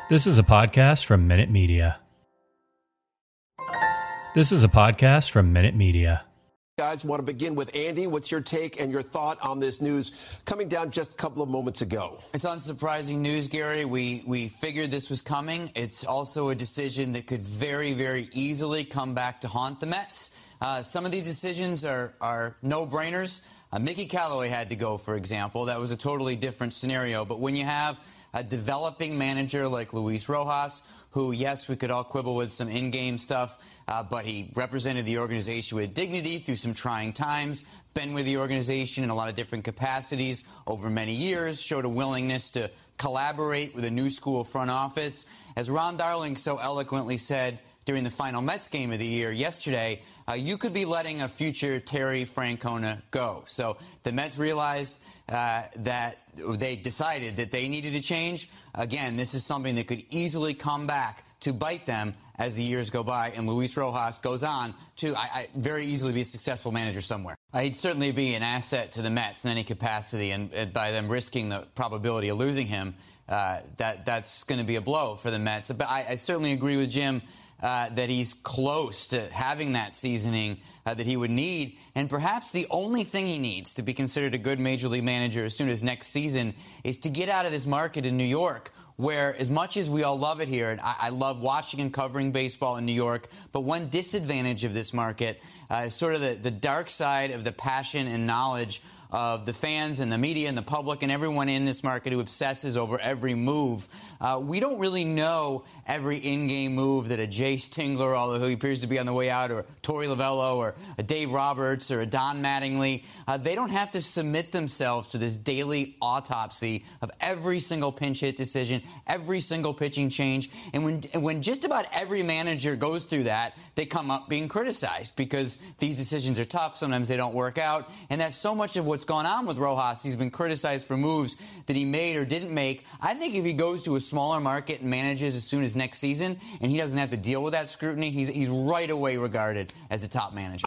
This is a podcast from Minute Media. This is a podcast from Minute Media. Guys, want to begin with Andy. What's your take and your thought on this news coming down just a couple of moments ago? It's unsurprising news, Gary. We figured this was coming. It's also a decision that could very, very easily come back to haunt the Mets. Some of these decisions are no-brainers. Mickey Callaway had to go, for example. That was a totally different scenario. But when you have a developing manager like Luis Rojas, who, yes, we could all quibble with some in-game stuff, but he represented the organization with dignity through some trying times, been with the organization in a lot of different capacities over many years, showed a willingness to collaborate with a new school front office. As Ron Darling so eloquently said during the final Mets game of the year yesterday, you could be letting a future Terry Francona go. So the Mets realized that they decided that they needed to change. Again, this is something that could easily come back to bite them as the years go by, and Luis Rojas goes on to very easily be a successful manager somewhere. He'd certainly be an asset to the Mets in any capacity, and by them risking the probability of losing him, that's going to be a blow for the Mets. But I certainly agree with Jim that he's close to having that seasoning that he would need. And perhaps the only thing he needs to be considered a good Major League manager as soon as next season is to get out of this market in New York, where as much as we all love it here, and I love watching and covering baseball in New York, but one disadvantage of this market is sort of the dark side of the passion and knowledge of the fans and the media and the public and everyone in this market who obsesses over every move. We don't really know every in-game move that a Jace Tingler, although he appears to be on the way out, or Torey Lovello, or a Dave Roberts, or a Don Mattingly. They don't have to submit themselves to this daily autopsy of every single pinch hit decision, every single pitching change. And when just about every manager goes through that, they come up being criticized because these decisions are tough. Sometimes they don't work out. And that's so much of what's gone on with Rojas. He's been criticized for moves that he made or didn't make. I think if he goes to a smaller market and manages as soon as next season and he doesn't have to deal with that scrutiny, he's right away regarded as a top manager.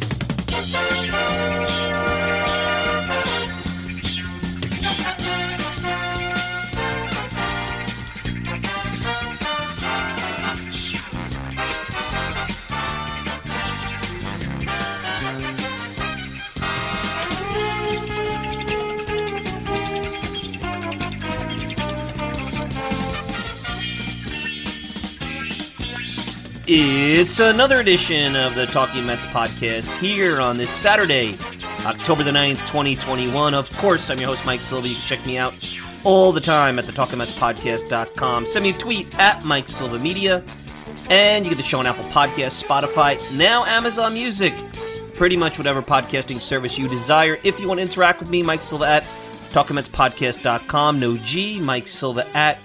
It's another edition of the Talking Mets podcast here on this Saturday, October the 9th, 2021. Of course, I'm your host, Mike Silva. You can check me out all the time at thetalkingmetspodcast.com. Send me a tweet at Mike Silva Media. And you get the show on Apple Podcasts, Spotify, now Amazon Music. Pretty much whatever podcasting service you desire. If you want to interact with me, Mike Silva at talkingmetspodcast.com. No G, Mike Silva at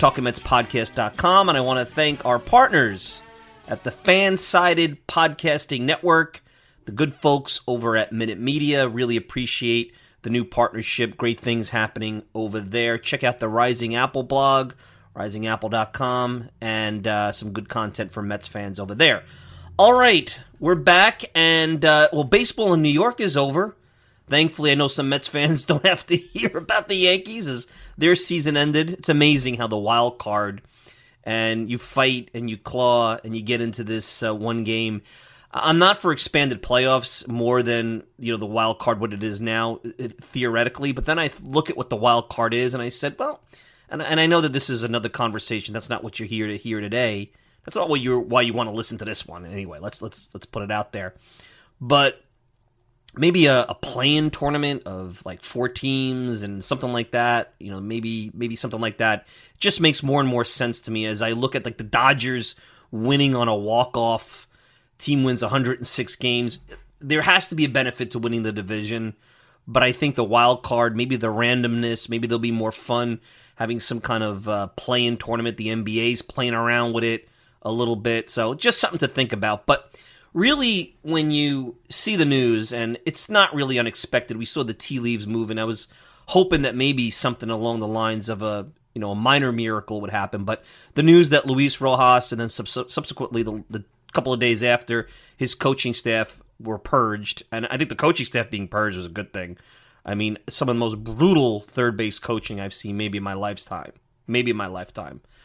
talkingmetspodcast.com. And I want to thank our partners at the Fan-Sided Podcasting Network, the good folks over at Minute Media. Really appreciate the new partnership. Great things happening over there. Check out the Rising Apple blog, risingapple.com, and some good content for Mets fans over there. All right, we're back, and baseball in New York is over. Thankfully, I know some Mets fans don't have to hear about the Yankees as their season ended. It's amazing how the wild card, and you fight and you claw and you get into this one game. I'm not for expanded playoffs more than the wild card, what it is now, theoretically. But then I look at what the wild card is, and I said, well, and I know that this is another conversation. That's not what you're here to hear today. That's not why you want to listen to this one anyway. Let's put it out there. But maybe a play-in tournament of like 4 teams and something like that, maybe something like that just makes more and more sense to me as I look at like the Dodgers winning on a walk-off. Team wins 106 games. There has to be a benefit to winning the division, but I think the wild card, maybe the randomness, maybe there'll be more fun having some kind of play-in tournament. The NBA's playing around with it a little bit, so just something to think about. But really, when you see the news, and it's not really unexpected, we saw the tea leaves moving. I was hoping that maybe something along the lines of a minor miracle would happen, but the news that Luis Rojas and then subsequently the couple of days after, his coaching staff were purged, and I think the coaching staff being purged was a good thing. I mean, some of the most brutal third base coaching I've seen maybe in my lifetime.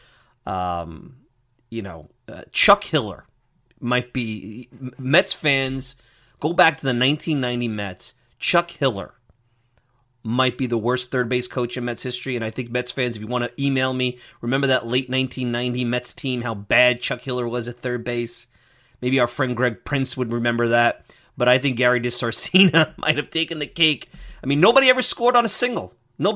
Chuck Hiller might be, Mets fans, go back to the 1990 Mets, Chuck Hiller might be the worst third base coach in Mets history, and I think Mets fans, if you want to email me, remember that late 1990 Mets team, how bad Chuck Hiller was at third base? Maybe our friend Greg Prince would remember that, but I think Gary DeSarcina might have taken the cake. I mean, nobody ever scored on a single.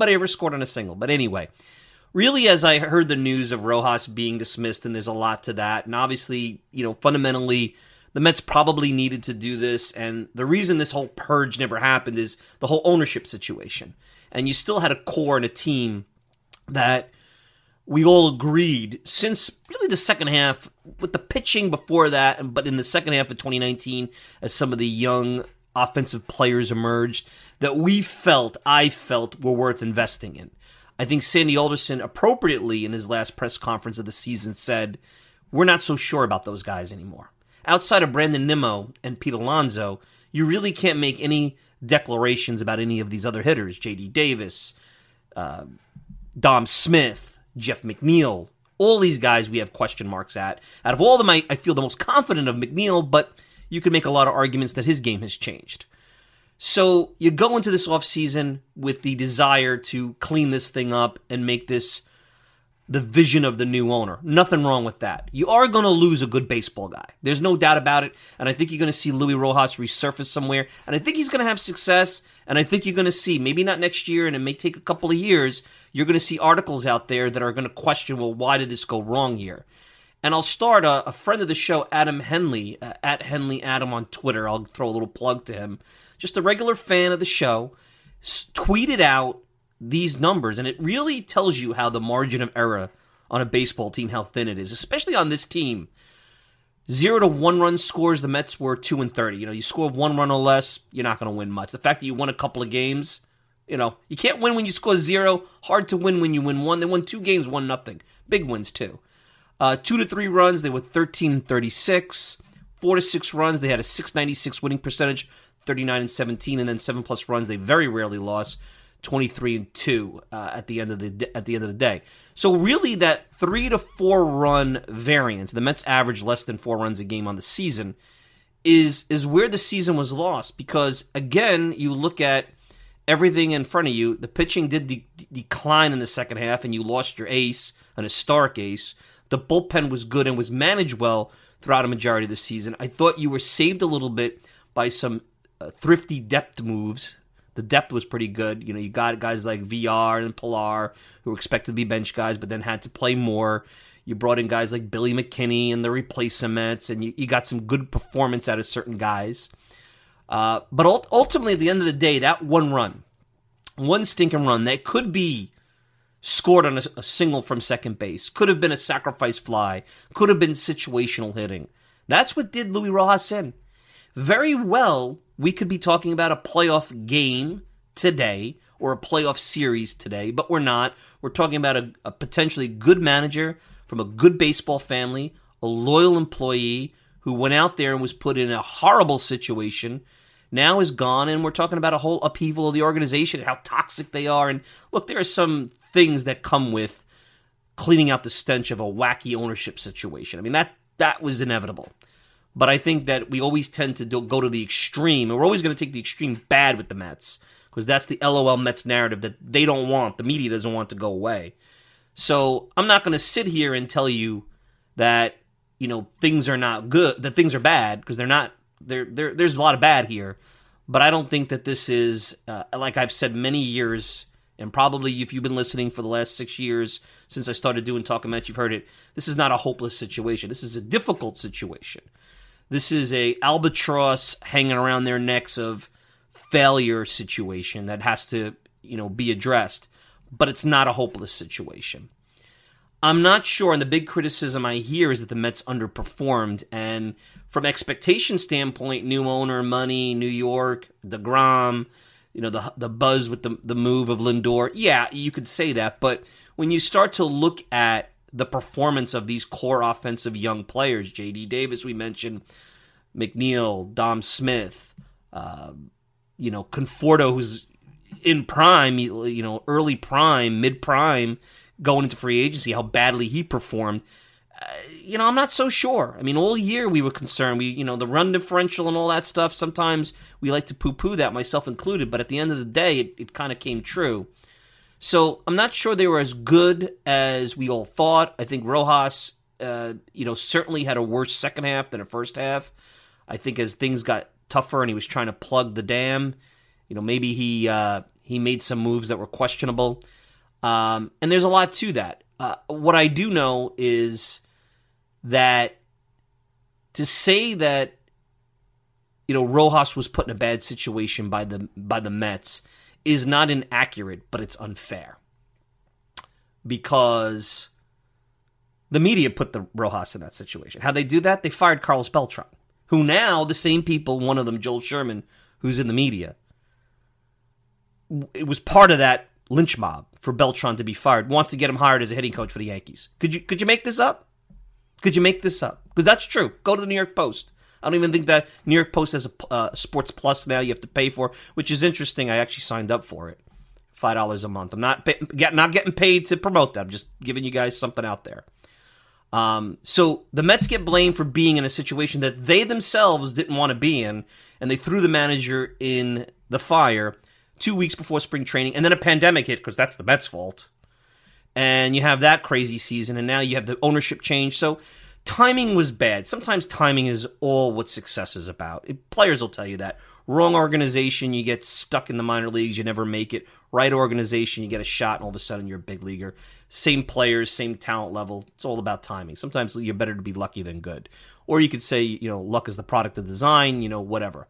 But anyway, really, as I heard the news of Rojas being dismissed, and there's a lot to that, and obviously, fundamentally, the Mets probably needed to do this, and the reason this whole purge never happened is the whole ownership situation. And you still had a core and a team that we all agreed since really the second half, with the pitching before that, but in the second half of 2019, as some of the young offensive players emerged, that I felt were worth investing in. I think Sandy Alderson appropriately in his last press conference of the season said, we're not so sure about those guys anymore. Outside of Brandon Nimmo and Pete Alonso, you really can't make any declarations about any of these other hitters. J.D. Davis, Dom Smith, Jeff McNeil, all these guys we have question marks at. Out of all of them, I feel the most confident of McNeil, but you can make a lot of arguments that his game has changed. So you go into this offseason with the desire to clean this thing up and make this the vision of the new owner. Nothing wrong with that. You are going to lose a good baseball guy. There's no doubt about it. And I think you're going to see Luis Rojas resurface somewhere. And I think he's going to have success. And I think you're going to see, maybe not next year, and it may take a couple of years, you're going to see articles out there that are going to question, well, why did this go wrong here? And I'll start a friend of the show, Adam Henley, at Henley Adam on Twitter. I'll throw a little plug to him. Just a regular fan of the show, tweeted out these numbers, and it really tells you how the margin of error on a baseball team, how thin it is, especially on this team. 0 to 1 run scores, the Mets were 2-30. You score 1 run or less, you're not going to win much. The fact that you won a couple of games, you can't win when you score 0. Hard to win when you win 1. They won 2 games, 1-0. Big wins too. 2 to 3 runs, they were 13-36. 4 to 6 runs, they had a .696 winning percentage, 39-17, and then 7+ runs, they very rarely lost. 23-2 at the end of the day. So really, that 3 to 4 run variance, the Mets average less than 4 runs a game on the season, is where the season was lost. Because again, you look at everything in front of you. The pitching did decline in the second half, and you lost your ace, an historic ace. The bullpen was good and was managed well throughout a majority of the season. I thought you were saved a little bit by some thrifty depth moves. The depth was pretty good. You got guys like VR and Pilar who were expected to be bench guys but then had to play more. You brought in guys like Billy McKinney and the replacements, and you got some good performance out of certain guys. But ultimately, at the end of the day, that one stinking run that could be scored on a single from second base, could have been a sacrifice fly, could have been situational hitting. That's what did Luis Rojas in. Very well, we could be talking about a playoff game today or a playoff series today, but we're not. We're talking about a potentially good manager from a good baseball family, a loyal employee who went out there and was put in a horrible situation, now is gone, and we're talking about a whole upheaval of the organization, how toxic they are. And look, there are some things that come with cleaning out the stench of a wacky ownership situation. I mean, that was inevitable. But I think that we always tend to go to the extreme, and we're always going to take the extreme bad with the Mets, because that's the LOL Mets narrative that they don't want, the media doesn't want to go away. So I'm not going to sit here and tell you that, things are not good, that things are bad, because they're not. There's a lot of bad here. But I don't think that this is, like I've said many years, and probably if you've been listening for the last 6 years since I started doing Talking Mets, you've heard it. This is not a hopeless situation. This is a difficult situation. This is a albatross hanging around their necks of failure situation that has to, be addressed. But it's not a hopeless situation. I'm not sure, and the big criticism I hear is that the Mets underperformed. And from expectation standpoint, new owner, money, New York, DeGrom, the buzz with the move of Lindor, yeah, you could say that. But when you start to look at the performance of these core offensive young players, J.D. Davis, we mentioned, McNeil, Dom Smith, Conforto, who's in prime, early prime, mid-prime, going into free agency, how badly he performed. I'm not so sure. I mean, all year we were concerned. The run differential and all that stuff, sometimes we like to poo-poo that, myself included, but at the end of the day, it kind of came true. So I'm not sure they were as good as we all thought. I think Rojas, certainly had a worse second half than a first half. I think as things got tougher and he was trying to plug the dam, maybe he made some moves that were questionable. And there's a lot to that. What I do know is that to say that Rojas was put in a bad situation by the Mets is not inaccurate, but it's unfair because the media put the Rojas in that situation. How they do that? They fired Carlos Beltran, who now the same people, one of them Joel Sherman, who's in the media, it was part of that lynch mob for Beltran to be fired, wants to get him hired as a hitting coach for the Yankees. Could you make this up? Could you make this up? Because that's true. Go to the New York Post. I don't even think that New York Post has a Sports Plus now you have to pay for, which is interesting. I actually signed up for it. $5 a month. I'm not getting paid to promote that. I'm just giving you guys something out there. So the Mets get blamed for being in a situation that they themselves didn't want to be in, and they threw the manager in the fire 2 weeks before spring training, and then a pandemic hit because that's the Mets' fault. And you have that crazy season, and now you have the ownership change. So timing was bad. Sometimes timing is all what success is about. Players will tell you that. Wrong organization, you get stuck in the minor leagues, you never make it. Right organization, you get a shot, and all of a sudden you're a big leaguer. Same players, same talent level. It's all about timing. Sometimes you're better to be lucky than good. Or you could say, luck is the product of design, whatever.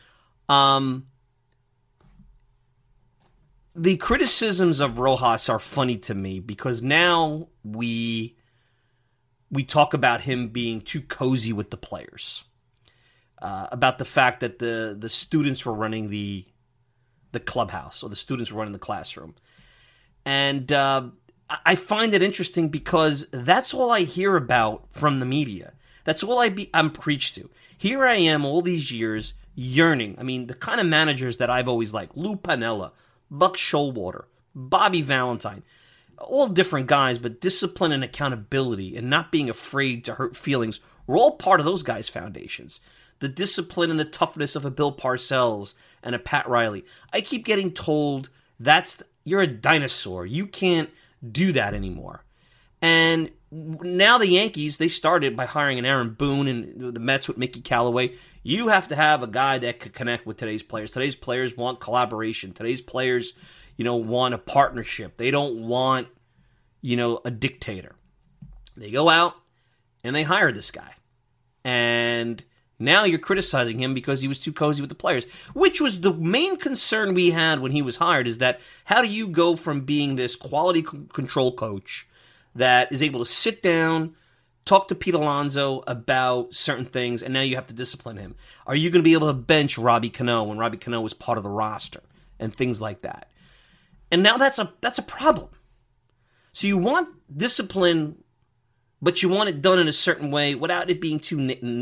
The criticisms of Rojas are funny to me because now we talk about him being too cozy with the players, about the fact that the students were running the clubhouse or the students were running the classroom. And I find it interesting because that's all I hear about from the media. That's all I'm preached to. Here I am all these years yearning. I mean, the kind of managers that I've always liked, Lou Piniella, Buck Showalter, Bobby Valentine, all different guys, but discipline and accountability and not being afraid to hurt feelings were all part of those guys' foundations. The discipline and the toughness of a Bill Parcells and a Pat Riley. I keep getting told you're a dinosaur. You can't do that anymore. And now the Yankees, they started by hiring an Aaron Boone and the Mets with Mickey Callaway. You have to have a guy that could connect with today's players. Today's players want collaboration. Today's players, want a partnership. They don't want, a dictator. They go out and they hire this guy. And now you're criticizing him because he was too cozy with the players, which was the main concern we had when he was hired, is that how do you go from being this quality control coach that is able to sit down, talk to Pete Alonso about certain things, and now you have to discipline him? Are you going to be able to bench Robbie Cano when Robbie Cano was part of the roster and things like that? And now that's a problem. So you want discipline, but you want it done in a certain way without it being too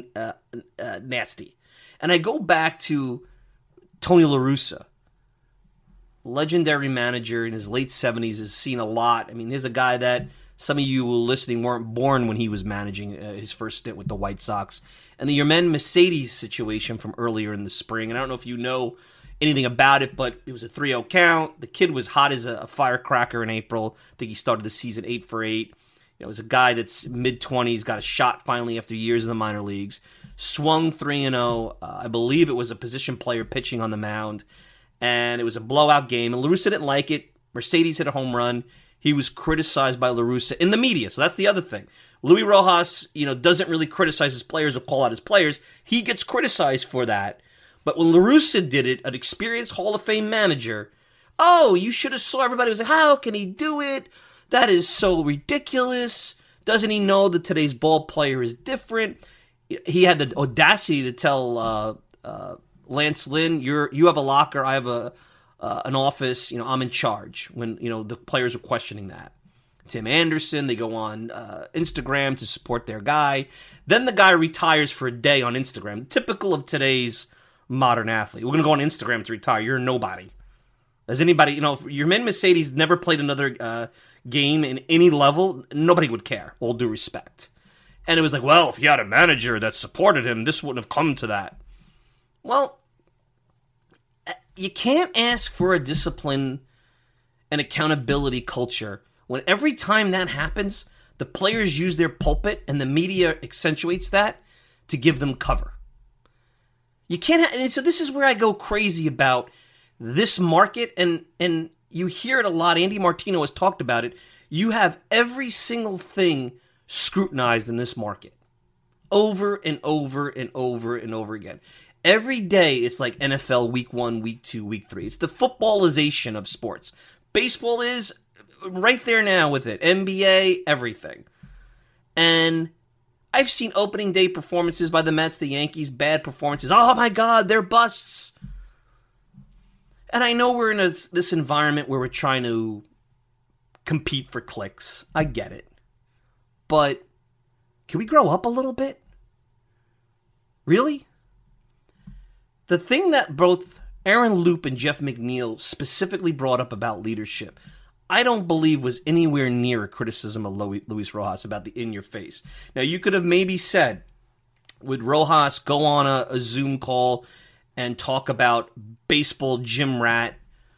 nasty. And I go back to Tony La Russa, legendary manager in his late 70s, has seen a lot. I mean, there's a guy that some of you listening weren't born when he was managing his first stint with the White Sox. And the Yerman Mercedes situation from earlier in the spring. And I don't know if you know anything about it, but it was a 3-0 count. The kid was hot as a firecracker in April. I think he started the season 8 for 8. It was a guy that's mid-20s, got a shot finally after years in the minor leagues. Swung 3-0. I believe it was a position player pitching on the mound. And it was a blowout game. And La Russa didn't like it. Mercedes hit a home run. He was criticized by La Russa in the media. So that's the other thing. Luis Rojas, doesn't really criticize his players or call out his players. He gets criticized for that. But when La Russa did it, an experienced Hall of Fame manager, you should have saw everybody was like, how can he do it? That is so ridiculous. Doesn't he know that today's ball player is different? He had the audacity to tell Lance Lynn, you have a locker, I have an office, I'm in charge, when the players are questioning that. Tim Anderson, they go on Instagram to support their guy. Then the guy retires for a day on Instagram, typical of today's modern athlete. We're going to go on Instagram to retire. You're a nobody. As anybody, Yerman Mercedes never played another game in any level, nobody would care, all due respect. And it was like, well, if he had a manager that supported him, this wouldn't have come to that. Well, you can't ask for a discipline and accountability culture when every time that happens, the players use their pulpit and the media accentuates that to give them cover. You can't so this is where I go crazy about this market, and you hear it a lot. Andy Martino has talked about it. You have every single thing scrutinized in this market over and over and over and over again. Every day it's like NFL week 1, week 2, week 3. It's the footballization of sports. Baseball is right there now with it. NBA, everything. And I've seen opening day performances by the Mets, the Yankees, bad performances. Oh my God, they're busts. And I know we're in this environment where we're trying to compete for clicks. I get it. But can we grow up a little bit? Really? The thing that both Aaron Loop and Jeff McNeil specifically brought up about leadership, I don't believe was anywhere near a criticism of Luis Rojas about the in-your-face. Now, you could have maybe said, would Rojas go on a Zoom call and talk about baseball gym rat,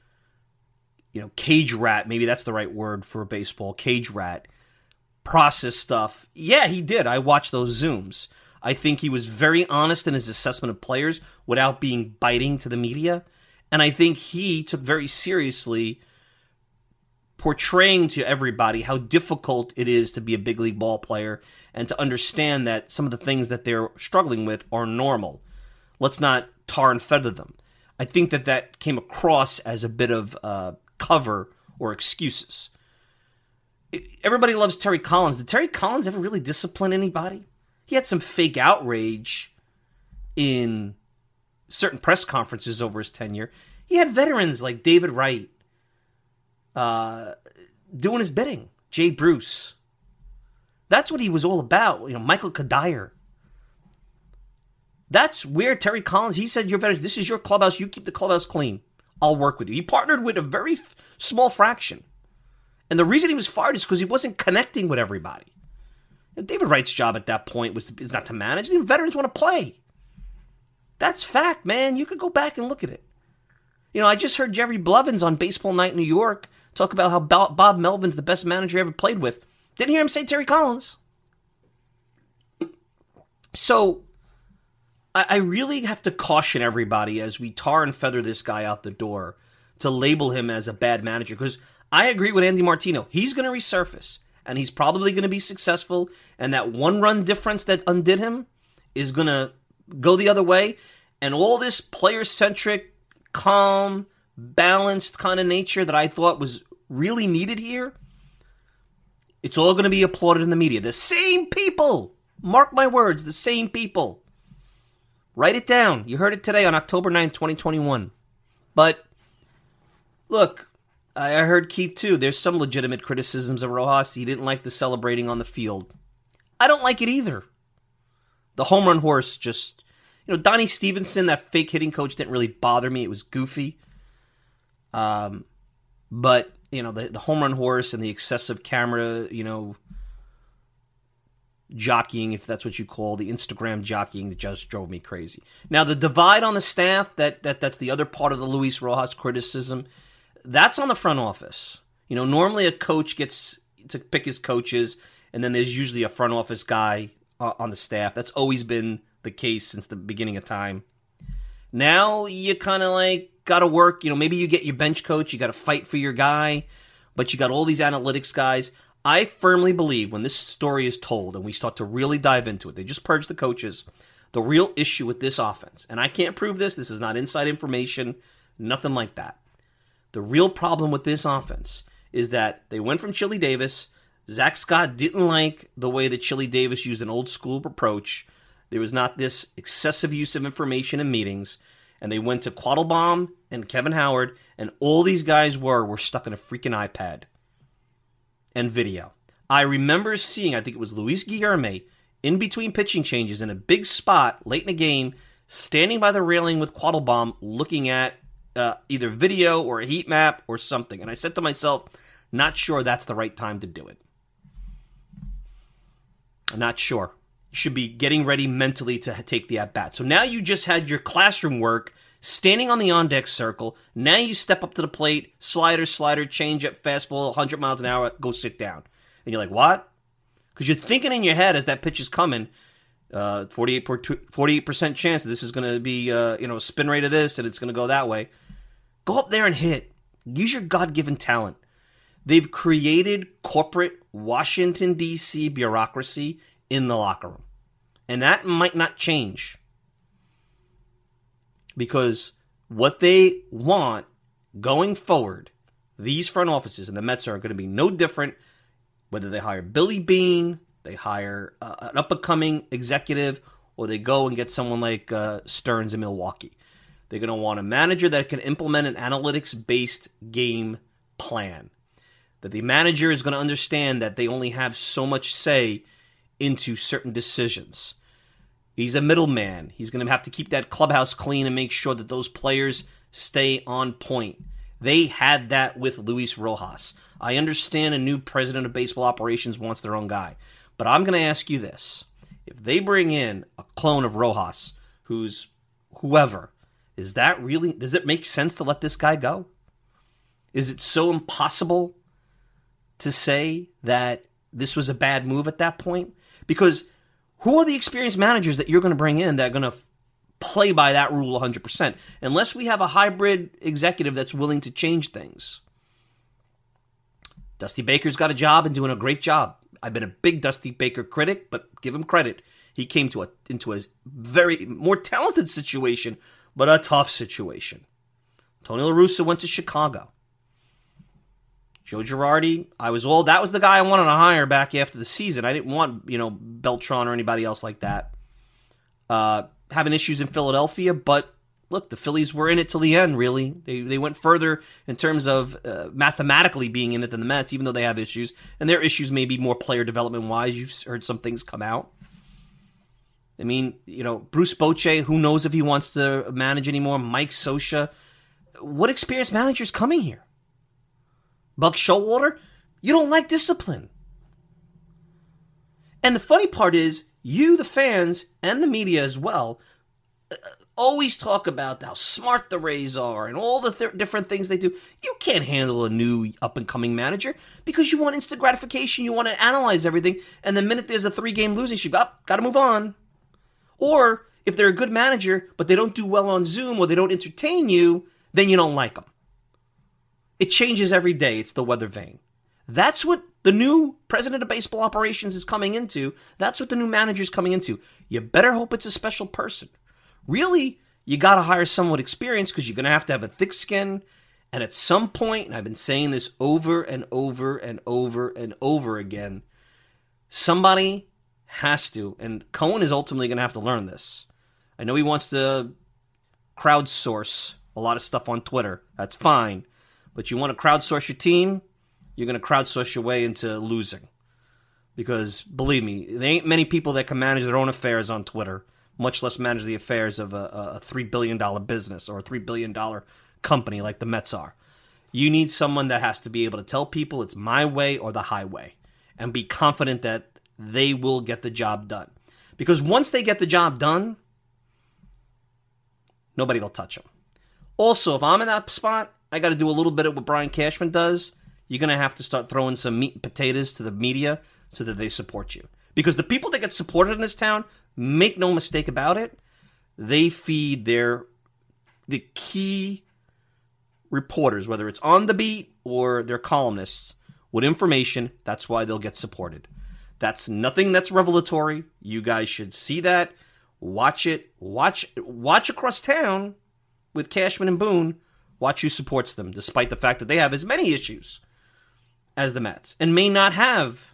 cage rat, maybe that's the right word for baseball, cage rat, process stuff? Yeah, he did. I watched those Zooms. I think he was very honest in his assessment of players without being biting to the media. And I think he took very seriously portraying to everybody how difficult it is to be a big league ball player and to understand that some of the things that they're struggling with are normal. Let's not tar and feather them. I think that came across as a bit of cover or excuses. Everybody loves Terry Collins. Did Terry Collins ever really discipline anybody? He had some fake outrage in certain press conferences over his tenure. He had veterans like David Wright doing his bidding. Jay Bruce. That's what he was all about. Michael Kadire. That's where Terry Collins, he said, this is your clubhouse. You keep the clubhouse clean. I'll work with you. He partnered with a very small fraction. And the reason he was fired is because he wasn't connecting with everybody. David Wright's job at that point is not to manage. The veterans want to play. That's fact, man. You could go back and look at it. I just heard Jerry Blevins on Baseball Night in New York talk about how Bob Melvin's the best manager he ever played with. Didn't hear him say Terry Collins. So I really have to caution everybody as we tar and feather this guy out the door to label him as a bad manager, because I agree with Andy Martino. He's going to resurface, and he's probably going to be successful, and that one-run difference that undid him is going to go the other way, and all this player-centric, calm, balanced kind of nature that I thought was really needed here, it's all going to be applauded in the media. The same people, mark my words, the same people. Write it down. You heard it today on October 9th, 2021. But, look, I heard Keith too. There's some legitimate criticisms of Rojas. He didn't like the celebrating on the field. I don't like it either. The home run horse just, Donnie Stevenson, that fake hitting coach, didn't really bother me. It was goofy. But, the home run horse and the excessive camera, jockeying, if that's what you call the Instagram jockeying, that just drove me crazy. Now, the divide on the staff, that's the other part of the Luis Rojas criticism. That's on the front office. Normally a coach gets to pick his coaches, and then there's usually a front office guy on the staff. That's always been the case since the beginning of time. Now you kind of got to work. Maybe you get your bench coach. You got to fight for your guy, but you got all these analytics guys. I firmly believe when this story is told and we start to really dive into it, they just purged the coaches, the real issue with this offense, and I can't prove this is not inside information, nothing like that. The real problem with this offense is that they went from Chili Davis. Zach Scott didn't like the way that Chili Davis used an old school approach. There was not this excessive use of information in meetings, and they went to Quattlebaum and Kevin Howard, and all these guys were stuck in a freaking iPad and video. I remember seeing, I think it was Luis Guilherme, in between pitching changes in a big spot late in the game, standing by the railing with Quattlebaum looking at either video or a heat map or something. And I said to myself, Not sure that's the right time to do it. I'm not sure. You should be getting ready mentally to take the at-bat. So now you just had your classroom work, standing on the on-deck circle. Now you step up to the plate, slider, change up, fastball, 100 miles an hour, go sit down. And you're like, what? Because you're thinking in your head as that pitch is coming, 48% chance that this is going to be, spin rate of this and it's going to go that way. Go up there and hit. Use your God-given talent. They've created corporate Washington, D.C. bureaucracy in the locker room. And that might not change. Because what they want going forward, these front offices and the Mets are going to be no different whether they hire Billy Beane, they hire an up-and-coming executive, or they go and get someone like Stearns in Milwaukee. They're going to want a manager that can implement an analytics-based game plan. That the manager is going to understand that they only have so much say into certain decisions. He's a middleman. He's going to have to keep that clubhouse clean and make sure that those players stay on point. They had that with Luis Rojas. I understand a new president of baseball operations wants their own guy. But I'm going to ask you this. If they bring in a clone of Rojas, who's whoever, does it make sense to let this guy go? Is it so impossible to say that this was a bad move at that point? Because who are the experienced managers that you're going to bring in that are going to play by that rule 100%? Unless we have a hybrid executive that's willing to change things. Dusty Baker's got a job and doing a great job. I've been a big Dusty Baker critic, but give him credit. He came into a very more talented situation, but a tough situation. Tony La Russa went to Chicago. Joe Girardi, that was the guy I wanted to hire back after the season. I didn't want, Beltran or anybody else like that. Having issues in Philadelphia, but look, the Phillies were in it till the end, really. They went further in terms of mathematically being in it than the Mets, even though they have issues. And their issues may be more player development-wise. You've heard some things come out. I mean, Bruce Bochy, who knows if he wants to manage anymore? Mike Scioscia. What experienced manager's coming here? Buck Showalter, you don't like discipline. And the funny part is, you, the fans, and the media as well, always talk about how smart the Rays are and all the different things they do. You can't handle a new up-and-coming manager because you want instant gratification. You want to analyze everything, and the minute there's a 3-game losing streak, got to move on. Or if they're a good manager, but they don't do well on Zoom or they don't entertain you, then you don't like them. It changes every day. It's the weather vane. That's what the new president of baseball operations is coming into. That's what the new manager is coming into. You better hope it's a special person. Really, you got to hire someone with experience because you're going to have a thick skin. And at some point, and I've been saying this over and over and over and over again, somebody has to, and Cohen is ultimately going to have to learn this. I know he wants to crowdsource a lot of stuff on Twitter. That's fine. But you want to crowdsource your team, you're going to crowdsource your way into losing. Because, believe me, there ain't many people that can manage their own affairs on Twitter, much less manage the affairs of a $3 billion business or a $3 billion company like the Mets are. You need someone that has to be able to tell people it's my way or the highway and be confident that they will get the job done. Because once they get the job done, nobody will touch them. Also, if I'm in that spot, I got to do a little bit of what Brian Cashman does. You're going to have to start throwing some meat and potatoes to the media so that they support you. Because the people that get supported in this town, make no mistake about it, they feed the key reporters, whether it's on the beat or their columnists, with information. That's why they'll get supported. That's nothing that's revelatory. You guys should see that. Watch it. Watch across town with Cashman and Boone. Watch who supports them, despite the fact that they have as many issues as the Mets, and may not have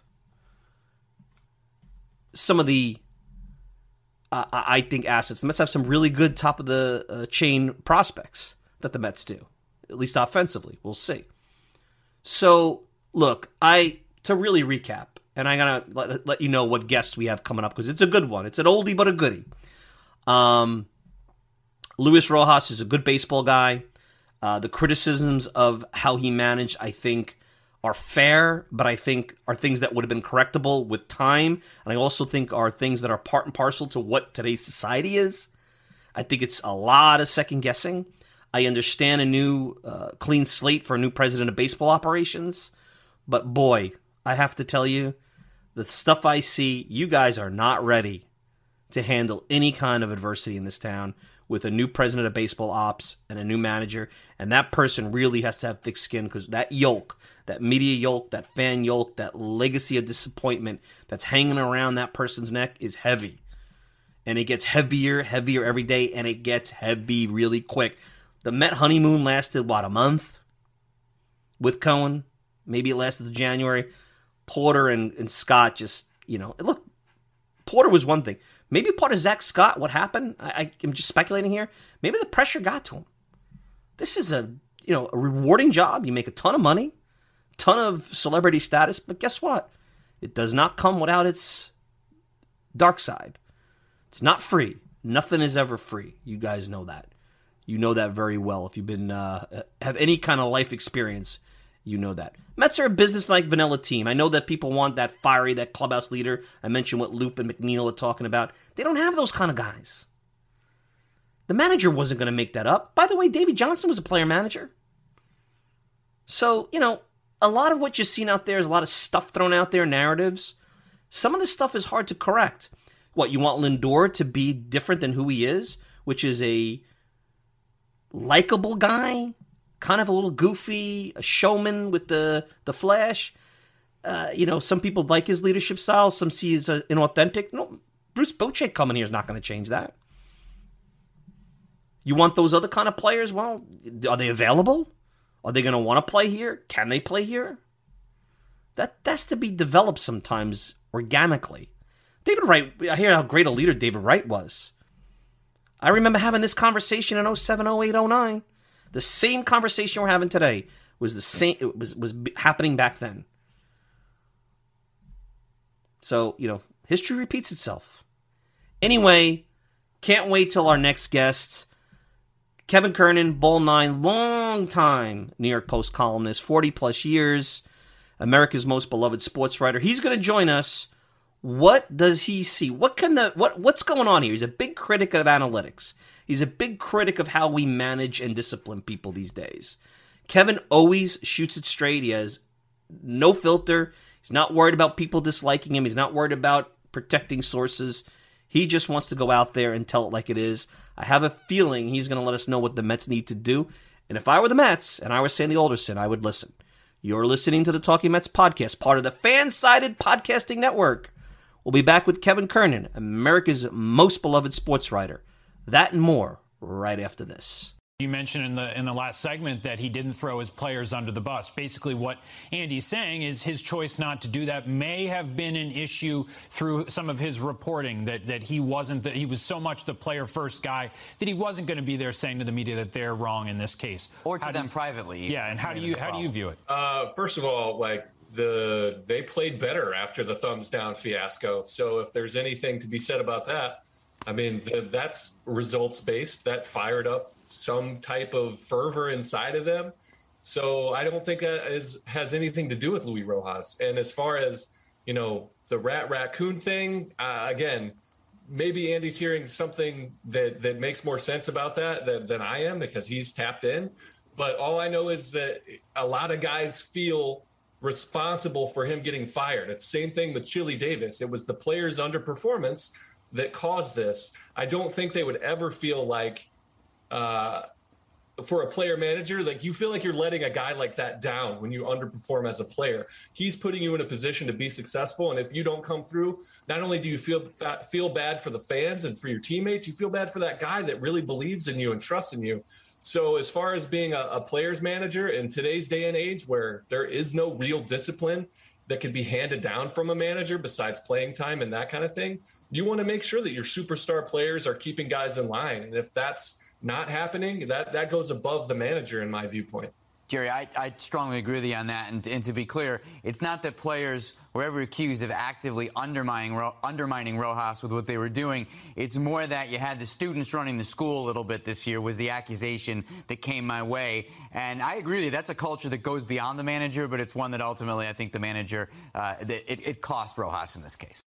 some of the, I think, assets. The Mets have some really good top-of-the-chain prospects that the Mets do, at least offensively. We'll see. So, look, to really recap, and I'm going to let you know what guest we have coming up, because it's a good one. It's an oldie but a goodie. Luis Rojas is a good baseball guy. The criticisms of how he managed, I think, are fair, but I think are things that would have been correctable with time. And I also think are things that are part and parcel to what today's society is. I think it's a lot of second guessing. I understand a new clean slate for a new president of baseball operations. But boy, I have to tell you, the stuff I see, you guys are not ready to handle any kind of adversity in this town with a new president of baseball ops and a new manager. And that person really has to have thick skin, because that yoke, that media yoke, that fan yoke, that legacy of disappointment that's hanging around that person's neck is heavy. And it gets heavier every day, and it gets heavy really quick. The Met honeymoon lasted, a month with Cohen? Maybe it lasted to January. Porter and Scott just, look, Porter was one thing. Maybe part of Zach Scott, what happened, I'm just speculating here, maybe the pressure got to him. This is a rewarding job. You make a ton of money, ton of celebrity status, but guess what? It does not come without its dark side. It's not free. Nothing is ever free. You guys know that. You know that very well. If you've been have any kind of life experience, you know that. Mets are a business-like vanilla team. I know that people want that fiery, that clubhouse leader. I mentioned what Loop and McNeil are talking about. They don't have those kind of guys. The manager wasn't going to make that up. By the way, Davey Johnson was a player manager. So, a lot of what you're seeing out there is a lot of stuff thrown out there, narratives. Some of this stuff is hard to correct. What, you want Lindor to be different than who he is, which is a likable guy, kind of a little goofy, a showman with the flash. Some people like his leadership style. Some see as inauthentic. No, Bruce Bochy coming here is not going to change that. You want those other kind of players? Well, are they available? Are they going to want to play here? Can they play here? That's to be developed sometimes organically. David Wright, I hear how great a leader David Wright was. I remember having this conversation in 07, 08, 09. The same conversation we're having today was the same. It was happening back then. So, history repeats itself. Anyway, can't wait till our next guest. Kevin Kernan, Bull 9, long-time New York Post columnist, 40-plus years, America's most beloved sports writer. He's going to join us. What does he see? What's going on here? He's a big critic of analytics. He's a big critic of how we manage and discipline people these days. Kevin always shoots it straight. He has no filter. He's not worried about people disliking him. He's not worried about protecting sources. He just wants to go out there and tell it like it is. I have a feeling he's going to let us know what the Mets need to do. And if I were the Mets and I were Sandy Alderson, I would listen. You're listening to the Talking Mets podcast, part of the Fan-Sided Podcasting Network. We'll be back with Kevin Kernan, America's most beloved sports writer. That and more right after this. You mentioned in the last segment that he didn't throw his players under the bus. Basically, what Andy's saying is his choice not to do that may have been an issue through some of his reporting, that he wasn't, that he was so much the player first guy that he wasn't going to be there saying to the media that they're wrong in this case. Or to them privately. Yeah, and how do you view it? First of all, they played better after the thumbs down fiasco. So if there's anything to be said about that, I mean, that's results based. That fired up some type of fervor inside of them. So I don't think that has anything to do with Luis Rojas. And as far as, the raccoon thing, again, maybe Andy's hearing something that makes more sense about that than I am, because he's tapped in. But all I know is that a lot of guys feel responsible for him getting fired. It's the same thing with Chili Davis. It was the players' underperformance that caused this. I don't think they would ever feel like, for a player manager, you feel like you're letting a guy like that down when you underperform as a player. He's putting you in a position to be successful, and if you don't come through, not only do you feel bad for the fans and for your teammates, you feel bad for that guy that really believes in you and trusts in you. So as far as being a player's manager in today's day and age, where there is no real discipline that can be handed down from a manager besides playing time and that kind of thing, you want to make sure that your superstar players are keeping guys in line. And if that's not happening, that goes above the manager in my viewpoint. Jerry, I strongly agree with you on that. And to be clear, it's not that players were ever accused of actively undermining Rojas with what they were doing. It's more that you had the students running the school a little bit this year was the accusation that came my way. And I agree with you. That's a culture that goes beyond the manager, but it's one that ultimately I think the manager, it cost Rojas in this case.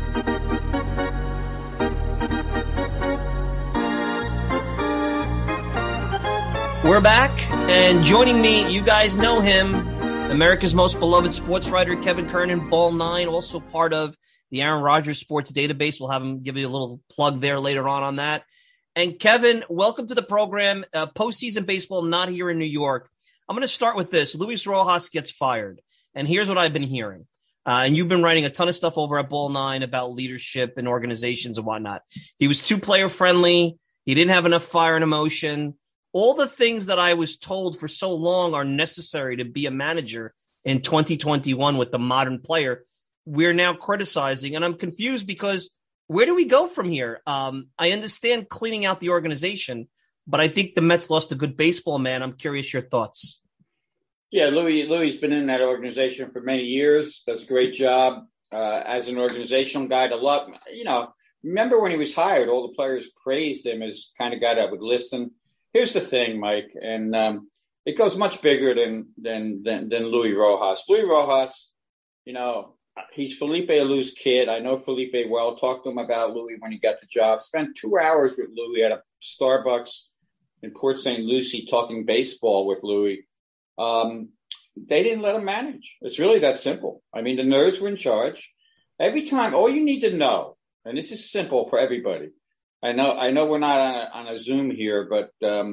We're back, and joining me, you guys know him, America's most beloved sports writer, Kevin Kernan, Ball 9, also part of the Aaron Rodgers Sports Database. We'll have him give you a little plug there later on that. And Kevin, welcome to the program. Postseason baseball not here in New York. I'm going to start with this. Luis Rojas gets fired, and here's what I've been hearing. And you've been writing a ton of stuff over at Ball 9 about leadership and organizations and whatnot. He was too player-friendly. He didn't have enough fire and emotion. All the things that I was told for so long are necessary to be a manager in 2021 with the modern player, we're now criticizing. And I'm confused because where do we go from here? I understand cleaning out the organization, but I think the Mets lost a good baseball man. I'm curious your thoughts. Yeah, Louis been in that organization for many years. Does a great job as an organizational guy to love. Remember when he was hired, all the players praised him as kind of guy that would listen. Here's the thing, Mike, and it goes much bigger than Luis Rojas. Luis Rojas, he's Felipe Alou's kid. I know Felipe well. Talked to him about Luis when he got the job. Spent 2 hours with Luis at a Starbucks in Port St. Lucie talking baseball with Luis. They didn't let him manage. It's really that simple. I mean, the nerds were in charge. Every time, all you need to know, and this is simple for everybody. I know we're not on a Zoom here, but,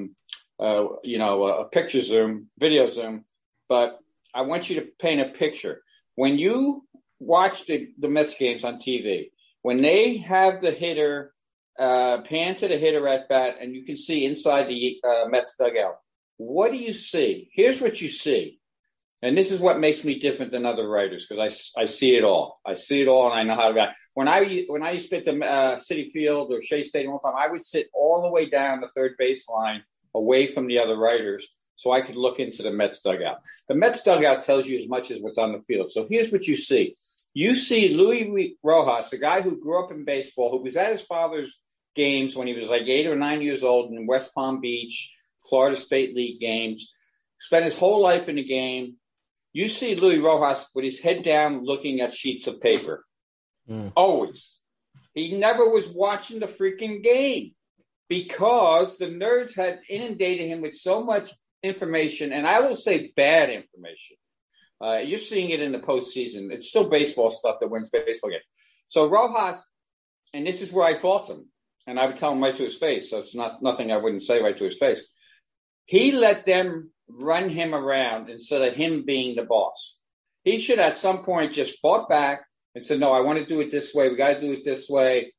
a picture Zoom, video Zoom, but I want you to paint a picture. When you watch the Mets games on TV, when they have the hitter pan to the hitter at bat and you can see inside the Mets dugout, what do you see? Here's what you see. And this is what makes me different than other writers, because I see it all. I see it all, and I know how to react. When I used to spit to Citi Field or Shea Stadium all the time, I would sit all the way down the third baseline away from the other writers so I could look into the Mets dugout. The Mets dugout tells you as much as what's on the field. So here's what you see. You see Luis Rojas, a guy who grew up in baseball, who was at his father's games when he was like 8 or 9 years old in West Palm Beach, Florida State League games, spent his whole life in the game. You see Luis Rojas with his head down looking at sheets of paper. Always. He never was watching the freaking game because the nerds had inundated him with so much information, and I will say bad information. You're seeing it in the postseason. It's still baseball stuff that wins baseball games. So Rojas, and this is where I fault him, and I would tell him right to his face, so it's nothing I wouldn't say right to his face. He let them run him around instead of him being the boss. He should at some point just fought back and said, no, I want to do it this way. We got to do it this way.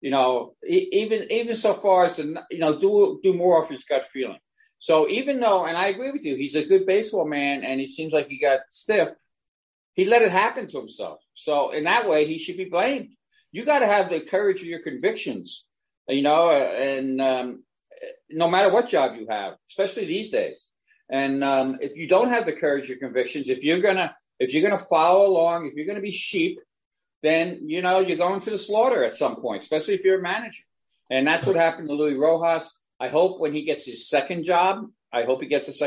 Even so far as, do more off his gut feeling. So even though, and I agree with you, he's a good baseball man and he seems like he got stiff, he let it happen to himself. So in that way, he should be blamed. You got to have the courage of your convictions, and no matter what job you have, especially these days. And if you don't have the courage or convictions, if you're gonna follow along, if you're gonna be sheep, then you're going to the slaughter at some point, especially if you're a manager. And that's what happened to Luis Rojas. I hope when he gets his second job, I hope he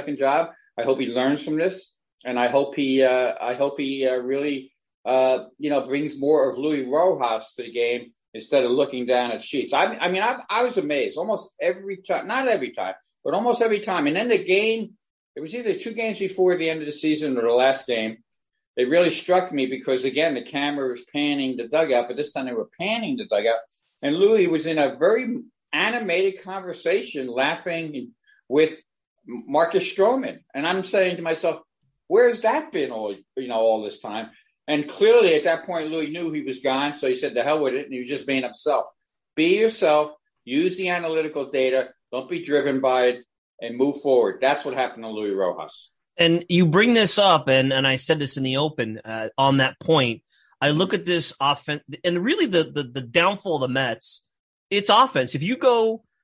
he learns from this, and I hope he really brings more of Luis Rojas to the game instead of looking down at sheets. I was amazed almost every time, not every time, but almost every time. And then the game. It was either 2 games before the end of the season or the last game. It really struck me because, again, the camera was panning the dugout, but this time they were panning the dugout. And Louis was in a very animated conversation laughing with Marcus Stroman. And I'm saying to myself, where's that been all this time? And clearly at that point, Louis knew he was gone. So he said, the hell with it. And he was just being himself. Be yourself. Use the analytical data. Don't be driven by it. And move forward. That's what happened to Luis Rojas. And you bring this up, and I said this in the open on that point. I look at this offense, and really the downfall of the Mets, it's offense. If you go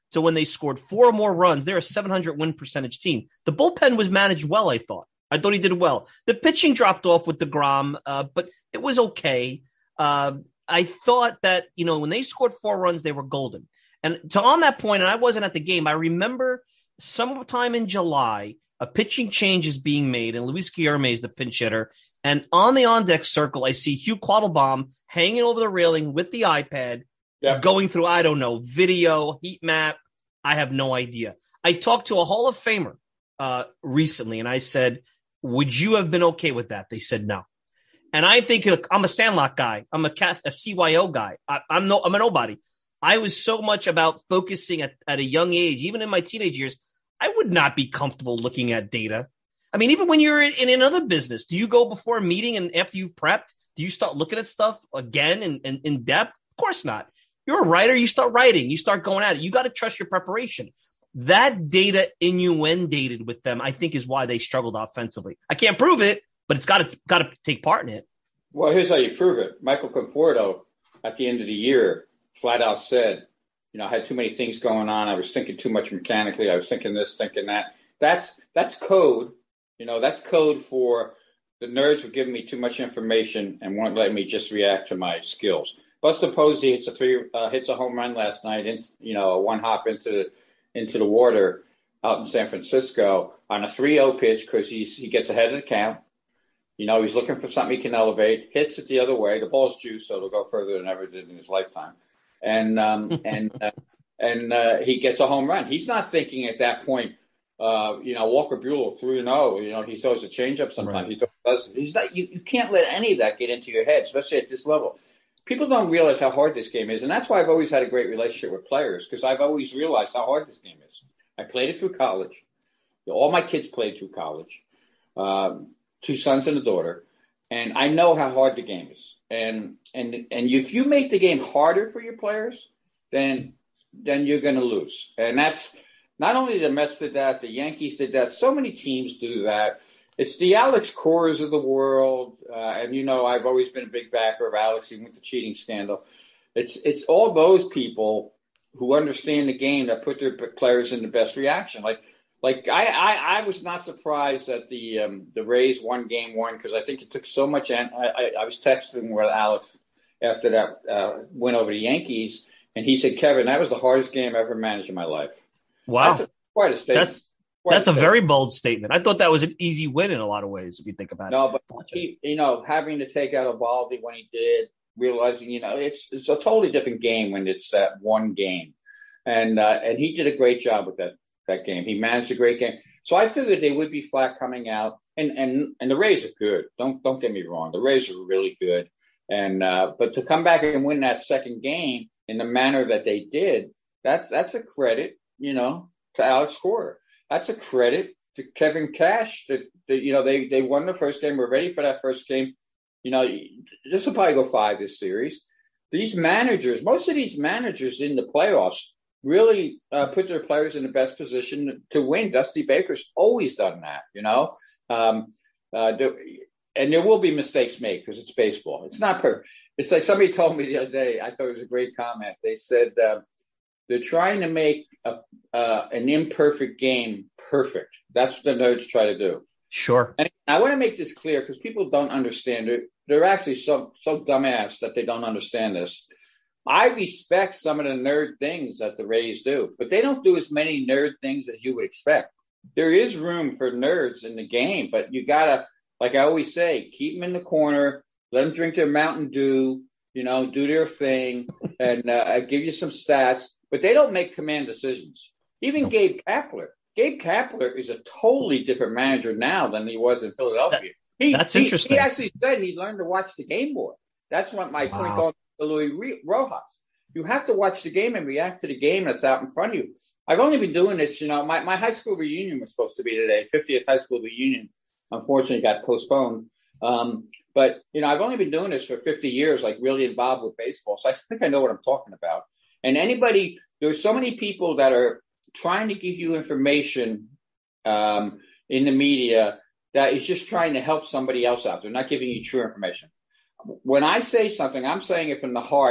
to when they scored 4 more runs. They're a 700 win percentage team. The bullpen was managed well, I thought. I thought he did well. The pitching dropped off with DeGrom, but it was okay. I thought that, when they scored 4 runs, they were golden. And on that point, and I wasn't at the game, I remember sometime in July, a pitching change is being made, and Luis Guillorme is the pinch hitter. And on the on-deck circle, I see Hugh Quattlebaum hanging over the railing with the iPad, going through, I don't know, video, heat map. I have no idea. I talked to a Hall of Famer recently, and I said, would you have been okay with that? They said no. And I think, look, I'm a Sandlot guy. I'm a CYO guy. I'm a nobody. I was so much about focusing at a young age, even in my teenage years. I would not be comfortable looking at data. I mean, even when you're in another business, do you go before a meeting and after you've prepped, do you start looking at stuff again and in depth? Of course not. You're a writer. You start writing. You start going at it. You got to trust your preparation. That data inundated with them, I think, is why they struggled offensively. I can't prove it, but it's got to take part in it. Well, here's how you prove it. Michael Conforto, at the end of the year, flat out said, I had too many things going on. I was thinking too much mechanically. I was thinking this, thinking that. That's code. That's code for the nerds were giving me too much information and weren't letting me just react to my skills. Buster Posey hits a home run last night, a one hop into the water out in San Francisco on a 3-0 pitch because he gets ahead of the count. He's looking for something he can elevate, hits it the other way. The ball's juice, so it'll go further than ever did in his lifetime. And he gets a home run. He's not thinking at that point, Walker Buehler 3-0. He throws a changeup sometimes. Right. He doesn't. He's not. You can't let any of that get into your head, especially at this level. People don't realize how hard this game is, and that's why I've always had a great relationship with players because I've always realized how hard this game is. I played it through college. All my kids played through college. 2 sons and a daughter, and I know how hard the game is. And if you make the game harder for your players, then you're going to lose. And that's not only the Mets did that, the Yankees did that. So many teams do that. It's the Alex Cores of the world, and I've always been a big backer of Alex, even with the cheating scandal. It's all those people who understand the game that put their players in the best reaction. Like I was not surprised that the Rays won Game 1 because I think it took so much. I was texting with Alex after that win over the Yankees, and he said, "Kevin, that was the hardest game I ever managed in my life." Wow, that's quite a statement. That's a very bold statement. I thought that was an easy win in a lot of ways, if you think about it. No, but he, having to take out Eovaldi when he did, realizing it's a totally different game when it's that one game, and he did a great job with that game. He managed a great game. So I figured they would be flat coming out. And the Rays are good. Don't get me wrong. The Rays are really good. And but to come back and win that second game in the manner that they did, that's a credit, to Alex Cora. That's a credit to Kevin Cash that they won the first game. We're ready for that first game. This will probably go 5 this series. These managers, most of these managers in the playoffs really put their players in the best position to win. Dusty Baker's always done that, and there will be mistakes made because it's baseball. It's not perfect. It's like somebody told me the other day, I thought it was a great comment. They said they're trying to make an imperfect game perfect. That's what the nerds try to do. Sure. And I want to make this clear because people don't understand it. They're actually so dumbass that they don't understand this. I respect some of the nerd things that the Rays do, but they don't do as many nerd things as you would expect. There is room for nerds in the game, but you got to, like I always say, keep them in the corner, let them drink their Mountain Dew, do their thing, and give you some stats, but they don't make command decisions. Even Gabe Kapler. Gabe Kapler is a totally different manager now than he was in Philadelphia. That's interesting. He actually said he learned to watch the game more. That's what my point on Luis Rojas. You have to watch the game and react to the game that's out in front of you. I've only been doing this, my high school reunion was supposed to be today, 50th high school reunion. Unfortunately, got postponed. But I've only been doing this for 50 years, like really involved with baseball. So I think I know what I'm talking about. And there's so many people that are trying to give you information in the media that is just trying to help somebody else out. They're not giving you true information. When I say something, I'm saying it from the heart,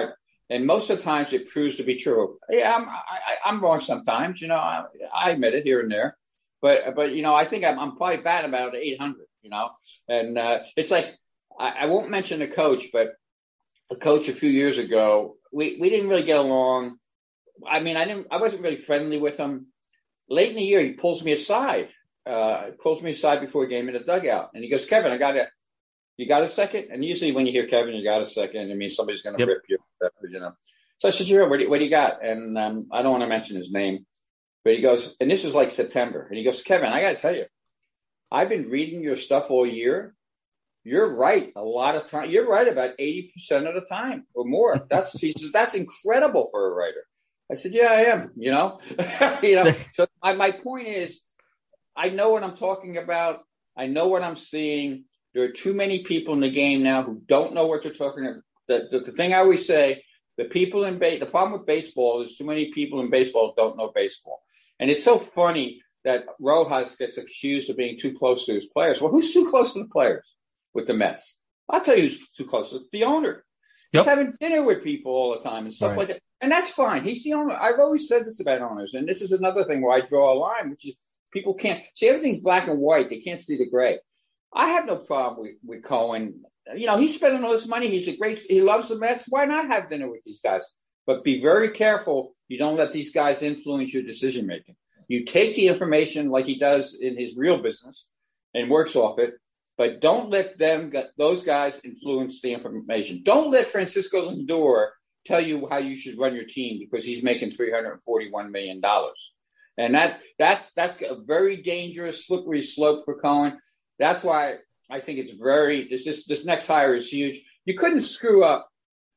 And most of the times it proves to be true. Yeah, I'm wrong sometimes. I admit it here and there. But I think I'm probably bad about 800. And it's like I won't mention the coach, but the coach a few years ago, we didn't really get along. I mean, I wasn't really friendly with him. Late in the year, he pulls me aside. Before a game in the dugout, and he goes, "Kevin, you got a second?" And usually, when you hear Kevin, you got a second, it means somebody's going to rip you, So I said, "Sure, what do you got?" And I don't want to mention his name, but he goes, and this is like September, and he goes, "Kevin, I got to tell you, I've been reading your stuff all year. You're right a lot of time. You're right about 80% of the time or more. He says, that's incredible for a writer." I said, "Yeah, I am." So my point is, I know what I'm talking about. I know what I'm seeing. There are too many people in the game now who don't know what they're talking about. The thing I always say, the problem with baseball is too many people in baseball don't know baseball. And it's so funny that Rojas gets accused of being too close to his players. Well, who's too close to the players with the Mets? I'll tell you who's too close to the owner. He's having dinner with people all the time and stuff like that. And that's fine. He's the owner. I've always said this about owners. And this is another thing where I draw a line, which is people can't see everything's black and white. They can't see the gray. I have no problem with Cohen. He's spending all this money. He loves the Mets. Why not have dinner with these guys? But be very careful. You don't let these guys influence your decision making. You take the information like he does in his real business and works off it, but don't let those guys influence the information. Don't let Francisco Lindor tell you how you should run your team because he's making $341 million. And that's a very dangerous, slippery slope for Cohen. That's why I think it's this next hire is huge. You couldn't screw up.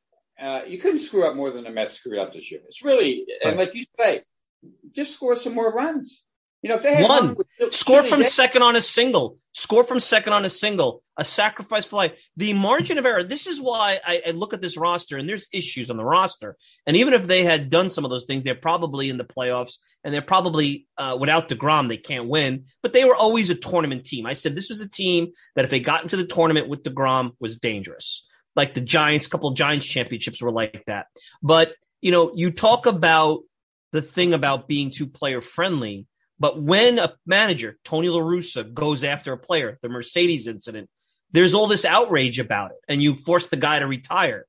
More than the Mets screwed up this year. It's really, and like you say, just score some more runs. If they had score from second on a single, a sacrifice fly, the margin of error. This is why I look at this roster, and there's issues on the roster. And even if they had done some of those things, they're probably in the playoffs, and they're probably without DeGrom, they can't win. But they were always a tournament team. I said this was a team that if they got into the tournament with DeGrom was dangerous. Like the Giants, a couple of Giants championships were like that. But you talk about the thing about being too player friendly. But when a manager, Tony La Russa, goes after a player, the Mercedes incident, there's all this outrage about it, and you force the guy to retire.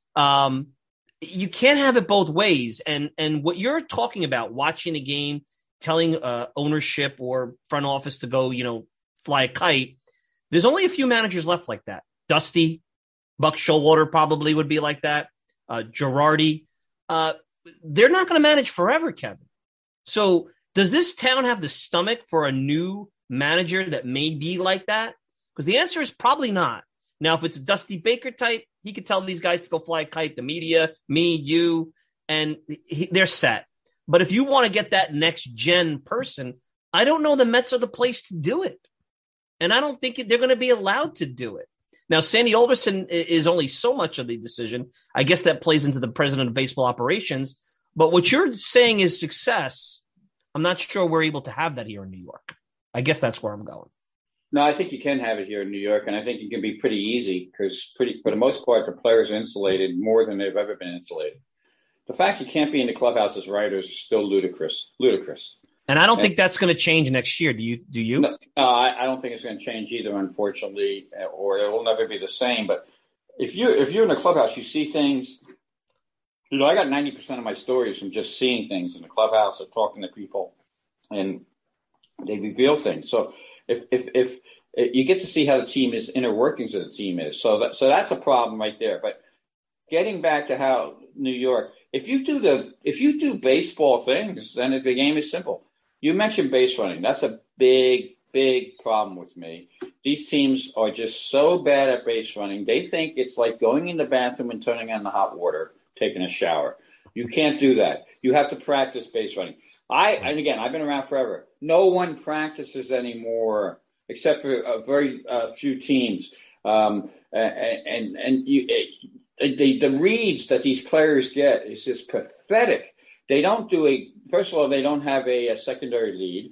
You can't have it both ways. And what you're talking about, watching a game, telling ownership or front office to go, fly a kite, there's only a few managers left like that. Dusty, Buck Showalter probably would be like that. Girardi. They're not going to manage forever, Kevin. So does this town have the stomach for a new manager that may be like that? Because the answer is probably not. Now, if it's a Dusty Baker type, he could tell these guys to go fly a kite, the media, me, you, and they're set. But if you want to get that next gen person, I don't know the Mets are the place to do it. And I don't think they're going to be allowed to do it. Now, Sandy Alderson is only so much of the decision. I guess that plays into the president of baseball operations. But what you're saying is success. I'm not sure we're able to have that here in New York. I guess that's where I'm going. No, I think you can have it here in New York, and I think it can be pretty easy because for the most part, the players are insulated more than they've ever been insulated. The fact you can't be in the clubhouse as writers is still ludicrous. And I don't think that's going to change next year. Do you? No, I don't think it's going to change either, unfortunately, or it will never be the same. But if you're in the clubhouse, you see things. I got 90% of my stories from just seeing things in the clubhouse and talking to people, and they reveal things. So if you get to see how the team is, inner workings of the team is, so that's a problem right there. But getting back to how New York, if you do baseball things, then the game is simple. You mentioned base running. That's a big problem with me. These teams are just so bad at base running. They think it's like going in the bathroom and turning on the hot water, taking a shower. You can't do that. You have to practice base running. And again, I've been around forever. No one practices anymore except for a very few teams. The reads that these players get is just pathetic. They don't first of all, they don't have a secondary lead.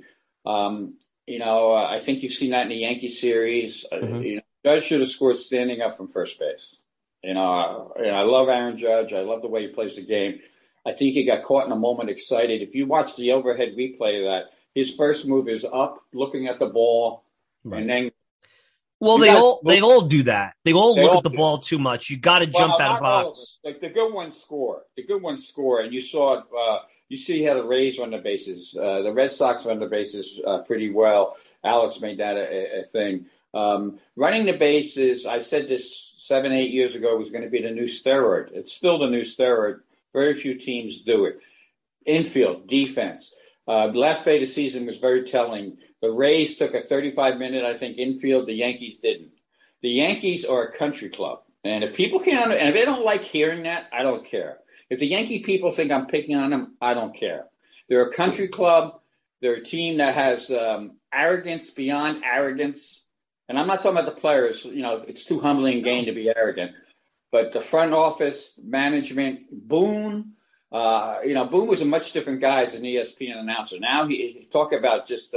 I think you've seen that in the Yankee series. Judge should have scored standing up from first base. And I love Aaron Judge. I love the way he plays the game. I think he got caught in a moment excited. If you watch the overhead replay of that, his first move is up, looking at the ball, right. And then. Well, they all do that. They all look at the ball too much. You got to jump out of box. Like the good ones score. And you saw. You see how the Rays run the bases. The Red Sox run the bases pretty well. Alex made that a thing. Running the bases, I said this 7-8 years ago, was going to be the new steroid. It's still the new steroid. Very few teams do it. Infield, defense. Last day of the season was very telling. The Rays took a 35-minute, I think, infield. The Yankees didn't. The Yankees are a country club. And if people can't, and if they don't like hearing that, I don't care. If the Yankee people think I'm picking on them, I don't care. They're a country club. They're a team that has arrogance beyond arrogance. And I'm not talking about the players. It's too humbling game to be arrogant. But the front office, management, Boone, Boone was a much different guy as an ESPN announcer. Now he talk about just,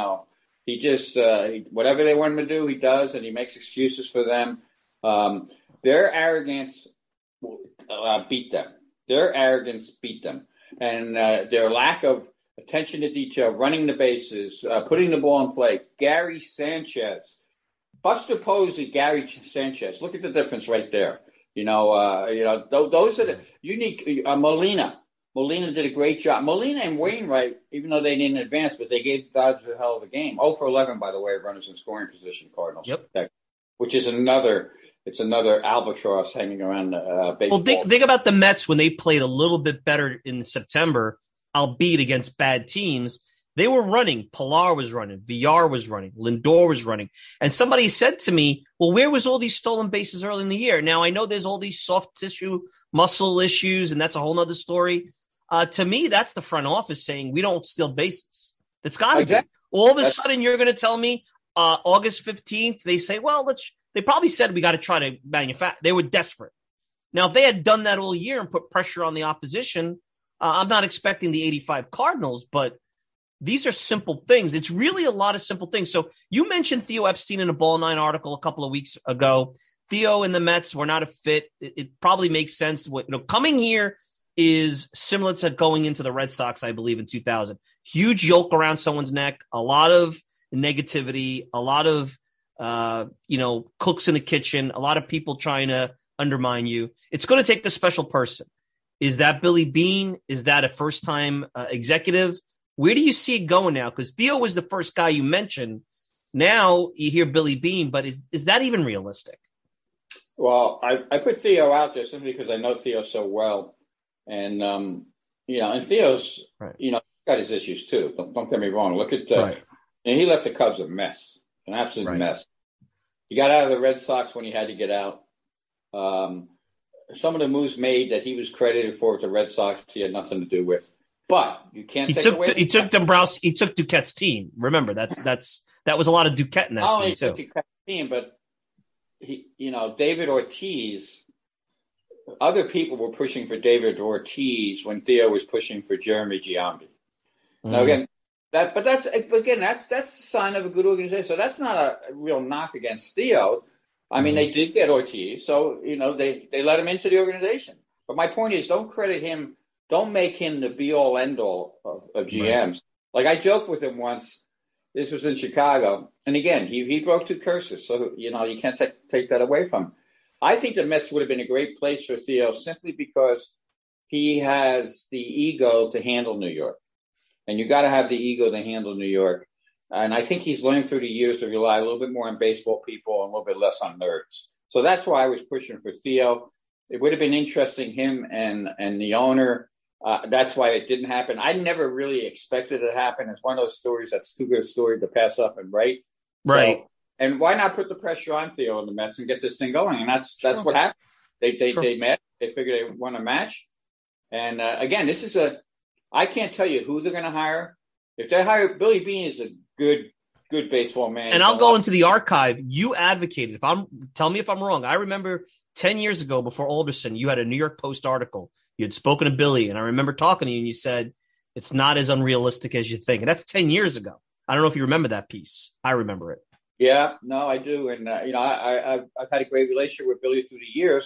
whatever they want him to do, he does, and he makes excuses for them. Their arrogance beat them. Their arrogance beat them. And their lack of attention to detail, running the bases, putting the ball in play. Gary Sanchez, Buster Posey, Gary Sanchez. Look at the difference right there. Those are the unique. Molina did a great job. Molina and Wainwright, even though they didn't advance, but they gave the Dodgers a hell of a game. 0 for 11, by the way, runners in scoring position, Cardinals. Yep. Which is another albatross hanging around baseball. Well, think about the Mets when they played a little bit better in September, albeit against bad teams. They were running. Pilar was running. Villar was running. Lindor was running. And somebody said to me, well, where was all these stolen bases early in the year? Now, I know there's all these soft tissue muscle issues, and that's a whole nother story. To me, that's the front office saying we don't steal bases. That's got to be. All of a sudden, you're going to tell me August 15th, they say, well, they probably said we got to try to manufacture. They were desperate. Now, if they had done that all year and put pressure on the opposition, I'm not expecting the 85 Cardinals, but these are simple things. It's really a lot of simple things. So you mentioned Theo Epstein in a Ball 9 article a couple of weeks ago. Theo and the Mets were not a fit. It probably makes sense. Coming here is similar to going into the Red Sox, I believe, in 2000. Huge yoke around someone's neck, a lot of negativity, a lot of cooks in the kitchen, a lot of people trying to undermine you. It's going to take a special person. Is that Billy Beane? Is that a first-time executive? Where do you see it going now? Because Theo was the first guy you mentioned. Now you hear Billy Beane, but is that even realistic? Well, I put Theo out there simply because I know Theo so well. And, and Theo's, got his issues too. Don't get me wrong. Look at, and he left the Cubs a mess, an absolute mess. He got out of the Red Sox when he had to get out. Some of the moves made that he was credited for at the Red Sox, he had nothing to do with. But you can't take away. He took Dombrowski. He took Duquette's team. Remember, that was a lot of Duquette in that team too. Not only Duquette's team, but David Ortiz. Other people were pushing for David Ortiz when Theo was pushing for Jeremy Giambi. Now again, that's a sign of a good organization. So that's not a real knock against Theo. I mean, they did get Ortiz, so they let him into the organization. But my point is, don't credit him. Don't make him the be-all, end-all of GMs. Right. Like I joked with him once. This was in Chicago. And again, he broke 2 curses. So, you can't take that away from him. I think the Mets would have been a great place for Theo simply because he has the ego to handle New York. And you got to have the ego to handle New York. And I think he's learned through the years to rely a little bit more on baseball people and a little bit less on nerds. So that's why I was pushing for Theo. It would have been interesting, him and the owner. That's why it didn't happen. I never really expected it to happen. It's one of those stories that's too good a story to pass up and write. Right. So, and why not put the pressure on Theo and the Mets and get this thing going? And that's what happened. They met. They figured they won a match. And again, I can't tell you who they're going to hire. If they hire Billy Beane, is a good baseball man. And I'll go into the archive. You advocated. Tell me if I'm wrong. I remember 10 years ago, before Alderson, you had a New York Post article. You had spoken to Billy, and I remember talking to you, and you said it's not as unrealistic as you think. And that's 10 years ago. I don't know if you remember that piece. I remember it. Yeah, no, I do. And, I've had a great relationship with Billy through the years.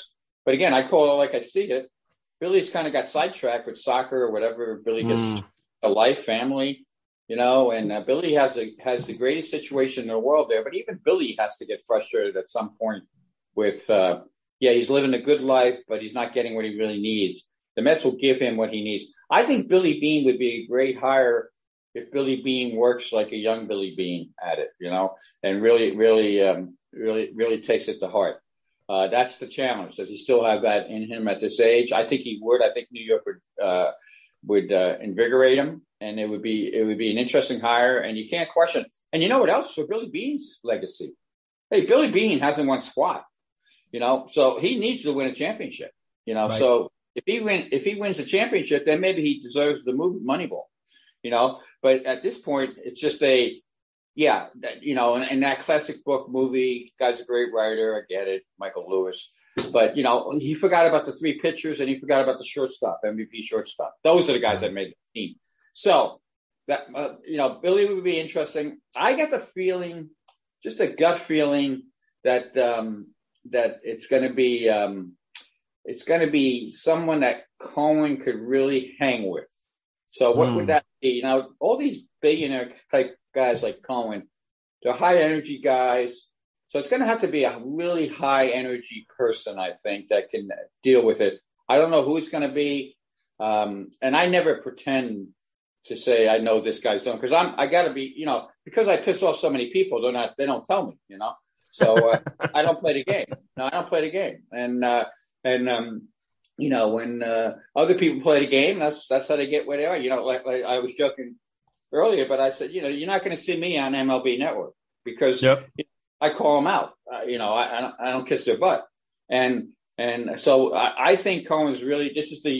But again, I call it like I see it. Billy's kind of got sidetracked with soccer or whatever. Billy gets a life, family, and Billy has the greatest situation in the world there. But even Billy has to get frustrated at some point with, he's living a good life, but he's not getting what he really needs. The Mets will give him what he needs. I think Billy Beane would be a great hire if Billy Beane works like a young Billy Beane at it, and really takes it to heart. That's the challenge. Does he still have that in him at this age? I think he would. I think New York would invigorate him, and it would be an interesting hire. And you can't question. And you know what else for Billy Beane's legacy? Hey, Billy Beane hasn't won squat, so he needs to win a championship, Right. So if he wins a championship, then maybe he deserves the Moneyball, But at this point, it's just and that classic book movie, guy's a great writer. I get it, Michael Lewis. But, he forgot about the three pitchers and he forgot about the shortstop, MVP shortstop. Those are the guys that made the team. So, that Billy would be interesting. I got the feeling, just a gut feeling, that it's going to be someone that Cohen could really hang with. So what would that be? All these billionaire type guys like Cohen, they're high energy guys. So it's going to have to be a really high energy person, I think, that can deal with it. I don't know who it's going to be. And I never pretend to say I know this guy's doing, because I got to be, because I piss off so many people, they don't tell me, So I don't play the game. No, I don't play the game. And when other people play the game, that's how they get where they are. Like I was joking earlier, but I said, you're not going to see me on MLB Network because I call them out. I don't kiss their butt. And so I think Cohen's really, this is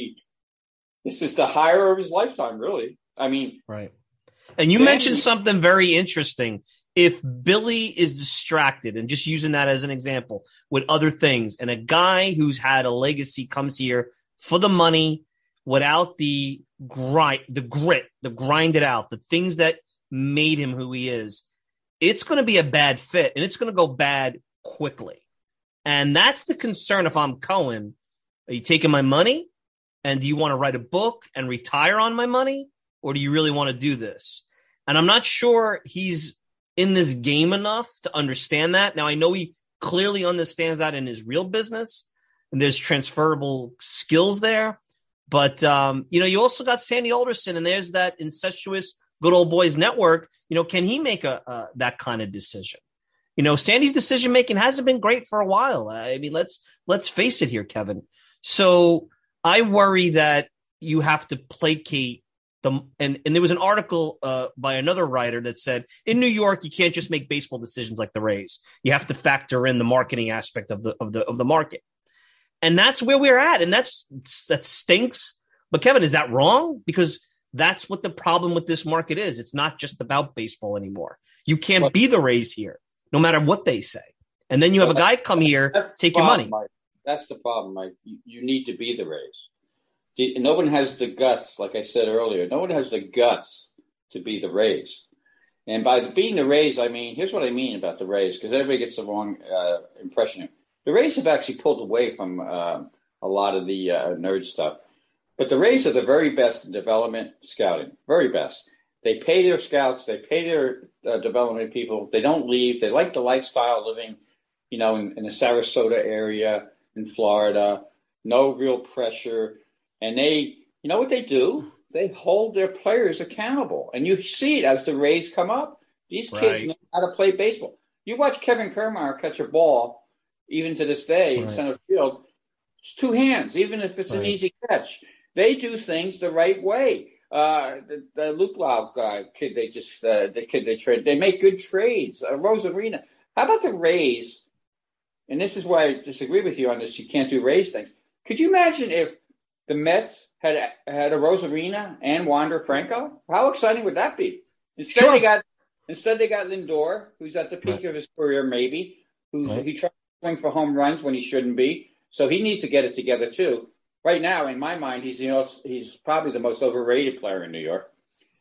the hire of his lifetime, really. I mean, right. And you mentioned something very interesting. If Billy is distracted, and just using that as an example, with other things, and a guy who's had a legacy comes here for the money without the grit, the grind it out, the things that made him who he is, it's going to be a bad fit, and it's going to go bad quickly. And that's the concern if I'm Cohen. Are you taking my money? And do you want to write a book and retire on my money? Or do you really want to do this? And I'm not sure he's in this game enough to understand that. Now, I know he clearly understands that in his real business, and there's transferable skills there. But, you also got Sandy Alderson, and there's that incestuous good old boys network. Can he make that kind of decision? Sandy's decision-making hasn't been great for a while. I mean, let's face it here, Kevin. So I worry that you have to placate and there was an article by another writer that said in New York, you can't just make baseball decisions like the Rays. You have to factor in the marketing aspect of the market. And that's where we're at. And that stinks. But Kevin, is that wrong? Because that's what the problem with this market is. It's not just about baseball anymore. You can't be the Rays here, no matter what they say. And then you have a guy come here, take your money. Mike. That's the problem, Mike. You need to be the Rays. No one has the guts, like I said earlier. No one has the guts to be the Rays. And by being the Rays, I mean, here's what I mean about the Rays, because everybody gets the wrong impression. The Rays have actually pulled away from a lot of the nerd stuff. But the Rays are the very best in development scouting, very best. They pay their scouts. They pay their development people. They don't leave. They like the lifestyle living, in the Sarasota area, in Florida. No real pressure. And they, what they do? They hold their players accountable. And you see it as the Rays come up. These kids know how to play baseball. You watch Kevin Kiermaier catch a ball, even to this day in center field, it's two hands, even if it's an easy catch. They do things the right way. The Luplow kid, they trade. They make good trades. Rosarina. How about the Rays? And this is why I disagree with you on this. You can't do Rays things. Could you imagine if the Mets had a Rosarina and Wander Franco? How exciting would that be? Instead they got Lindor, who's at the peak of his career, maybe. He tried to swing for home runs when he shouldn't be. So he needs to get it together too. Right now, in my mind, he's probably the most overrated player in New York.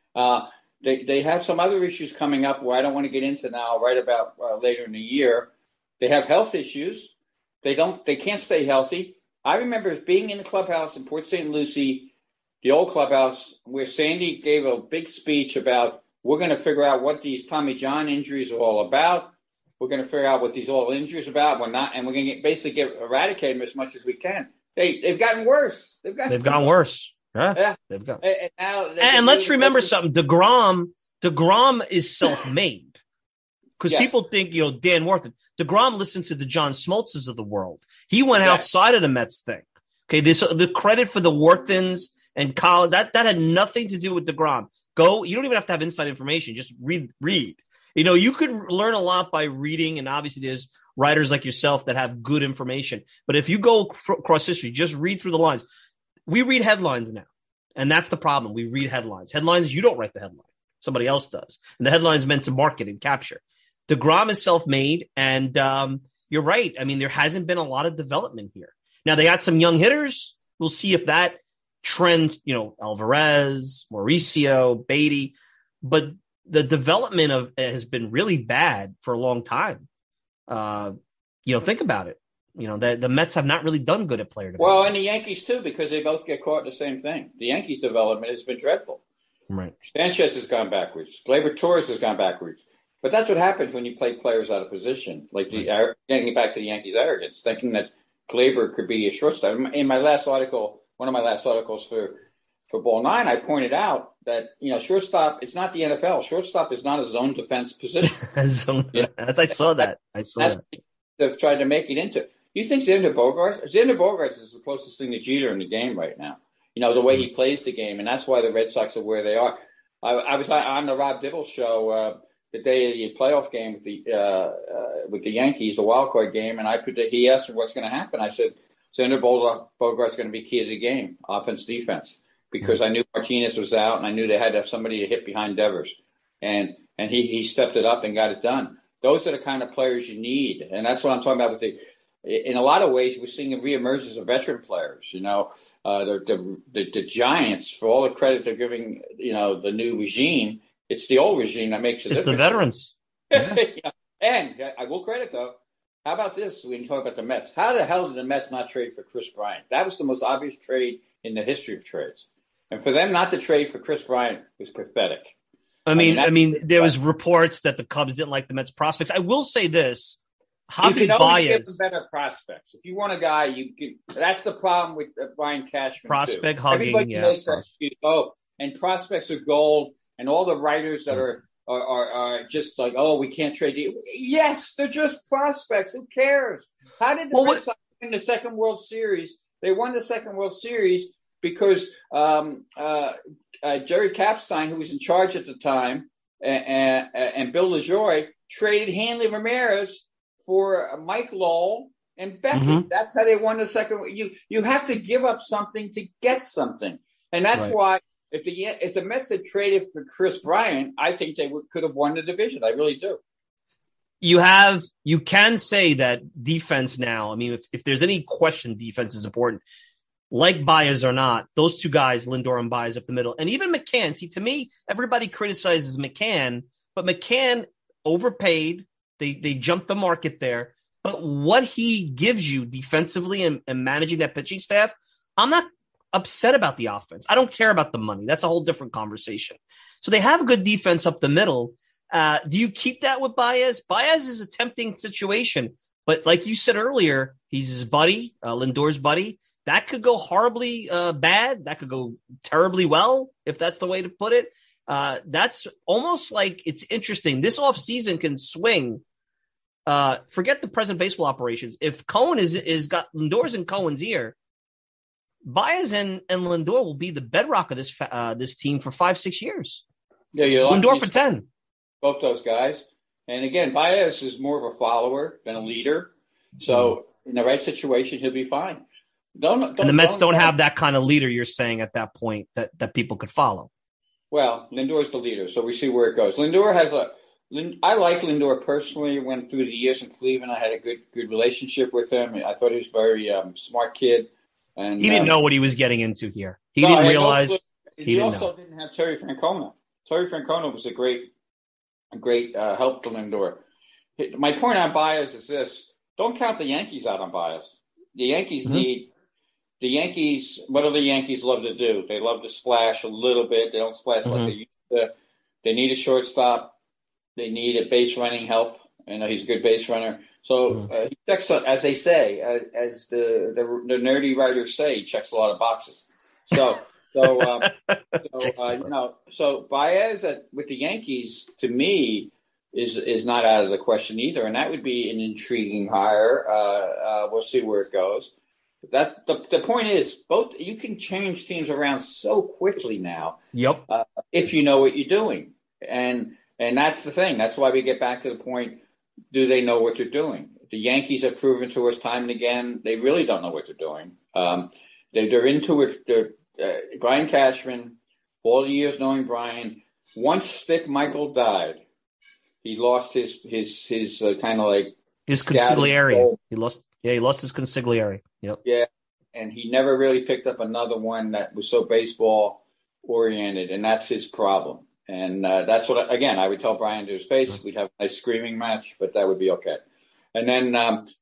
They have some other issues coming up where I don't want to get into now. Right about later in the year, they have health issues. They can't stay healthy. I remember being in the clubhouse in Port St. Lucie, the old clubhouse, where Sandy gave a big speech about we're going to figure out what these Tommy John injuries are all about. We're going to figure out what these all injuries are about. We're not, and we're going to basically eradicate them as much as we can. They've gotten worse. They've gotten worse. Yeah. They've got. And let's remember something. DeGrom is self-made. Because people think, Dan Worthington. DeGrom listened to the John Smoltzes of the world. He went outside of the Mets thing. Okay, the credit for the Worthins and Colin, that had nothing to do with DeGrom. You don't even have to have inside information. Just read. You could learn a lot by reading, and obviously there's writers like yourself that have good information. But if you go across history, just read through the lines. We read headlines now, and that's the problem. We read headlines. Headlines, you don't write the headline. Somebody else does. And the headline's meant to market and capture. DeGrom is self-made, and you're right. I mean, there hasn't been a lot of development here. Now, they got some young hitters. We'll see if that trend, Alvarez, Mauricio, Beatty, but the development has been really bad for a long time. Think about it. The Mets have not really done good at player development. Well, and the Yankees too, because they both get caught in the same thing. The Yankees' development has been dreadful. Right. Sanchez has gone backwards. Gleyber Torres has gone backwards. But that's what happens when you play players out of position. Like getting back to the Yankees' arrogance, thinking that Gleyber could be a shortstop. In my last article, one of my last articles for Ball 9, I pointed out that, shortstop, it's not the NFL. Shortstop is not a zone defense position. I saw that. That's what they've tried to make it into. You think Xander Bogaerts is the closest thing to Jeter in the game right now. The way he plays the game, and that's why the Red Sox are where they are. I was on the Rob Dibble show the day of the playoff game with the Yankees, the wild card game, and he asked me what's going to happen. I said, Xander Bogaerts going to be key to the game, offense, defense, because I knew Martinez was out, and I knew they had to have somebody to hit behind Devers, and he stepped it up and got it done. Those are the kind of players you need, and that's what I'm talking about with in a lot of ways, we're seeing a reemergence of veteran players. The Giants, for all the credit they're giving, the new regime, it's the old regime that makes it. It's the veterans. Yeah. And I will credit, though. How about this when you talk about the Mets? How the hell did the Mets not trade for Chris Bryant? That was the most obvious trade in the history of trades. And for them not to trade for Chris Bryant was pathetic. I mean, there was reports that the Cubs didn't like the Mets prospects. I will say this. You can always give them better prospects. If you want a guy, that's the problem with Brian Cashman. Prospect hugging, everybody and prospects are gold, and all the writers that are just like, we can't trade you. Yes, they're just prospects. Who cares? How did the Red Sox win the second World Series? They won the second World Series because Jerry Kapstein, who was in charge at the time, and Bill LaJoie traded Hanley Ramirez for Mike Lowell and Beckett. Mm-hmm. That's how they won the second. You have to give up something to get something, and that's why if the Mets had traded for Chris Bryant, I think they could have won the division. I really do. You can say that defense now. I mean, if there's any question, defense is important. Like Baez or not, those two guys, Lindor and Baez up the middle, and even McCann. See, to me, everybody criticizes McCann, but McCann overpaid. They jumped the market there. But what he gives you defensively and managing that pitching staff, I'm not upset about the offense. I don't care about the money. That's a whole different conversation. So they have a good defense up the middle. Do you keep that with Baez? Baez is a tempting situation. But like you said earlier, he's his buddy, Lindor's buddy. That could go horribly bad. That could go terribly well, if that's the way to put it. That's almost like it's interesting. This offseason can swing. Forget the present baseball operations. If Cohen is got Lindor's in Cohen's ear, Baez and Lindor will be the bedrock of this team for 5-6 years. Yeah, Lindor for 10. Both those guys, and again, Baez is more of a follower than a leader. So in the right situation, he'll be fine. And the Mets don't have that kind of leader. You're saying at that point that people could follow. Well, Lindor's the leader, so we see where it goes. I like Lindor personally. Went through the years in Cleveland. I had a good relationship with him. I thought he was a very smart kid. And he didn't know what he was getting into here. He didn't realize. He also didn't have Terry Francona. Terry Francona was a great help to Lindor. My point on Baez is this: don't count the Yankees out on Baez. The Yankees need the Yankees, what do the Yankees love to do? They love to splash a little bit. They don't splash like they used to. They need a shortstop. They need a base running help. He's a good base runner. So he checks, as they say, as the nerdy writers say, he checks a lot of boxes. So Baez with the Yankees, to me, is not out of the question either, and that would be an intriguing hire. We'll see where it goes. That's the point is, both you can change teams around so quickly now. Yep. If you know what you're doing, and that's the thing. That's why we get back to the point: do they know what they're doing? The Yankees have proven to us time and again they really don't know what they're doing. They're into it. Brian Cashman, all the years knowing Brian, once Stick Michael died, he lost his kind of like his consigliere. He lost his consigliere. Yep. Yeah, and he never really picked up another one that was so baseball oriented, and that's his problem. And that's what I would tell Brian to his face. We'd have a nice screaming match, but that would be okay. And then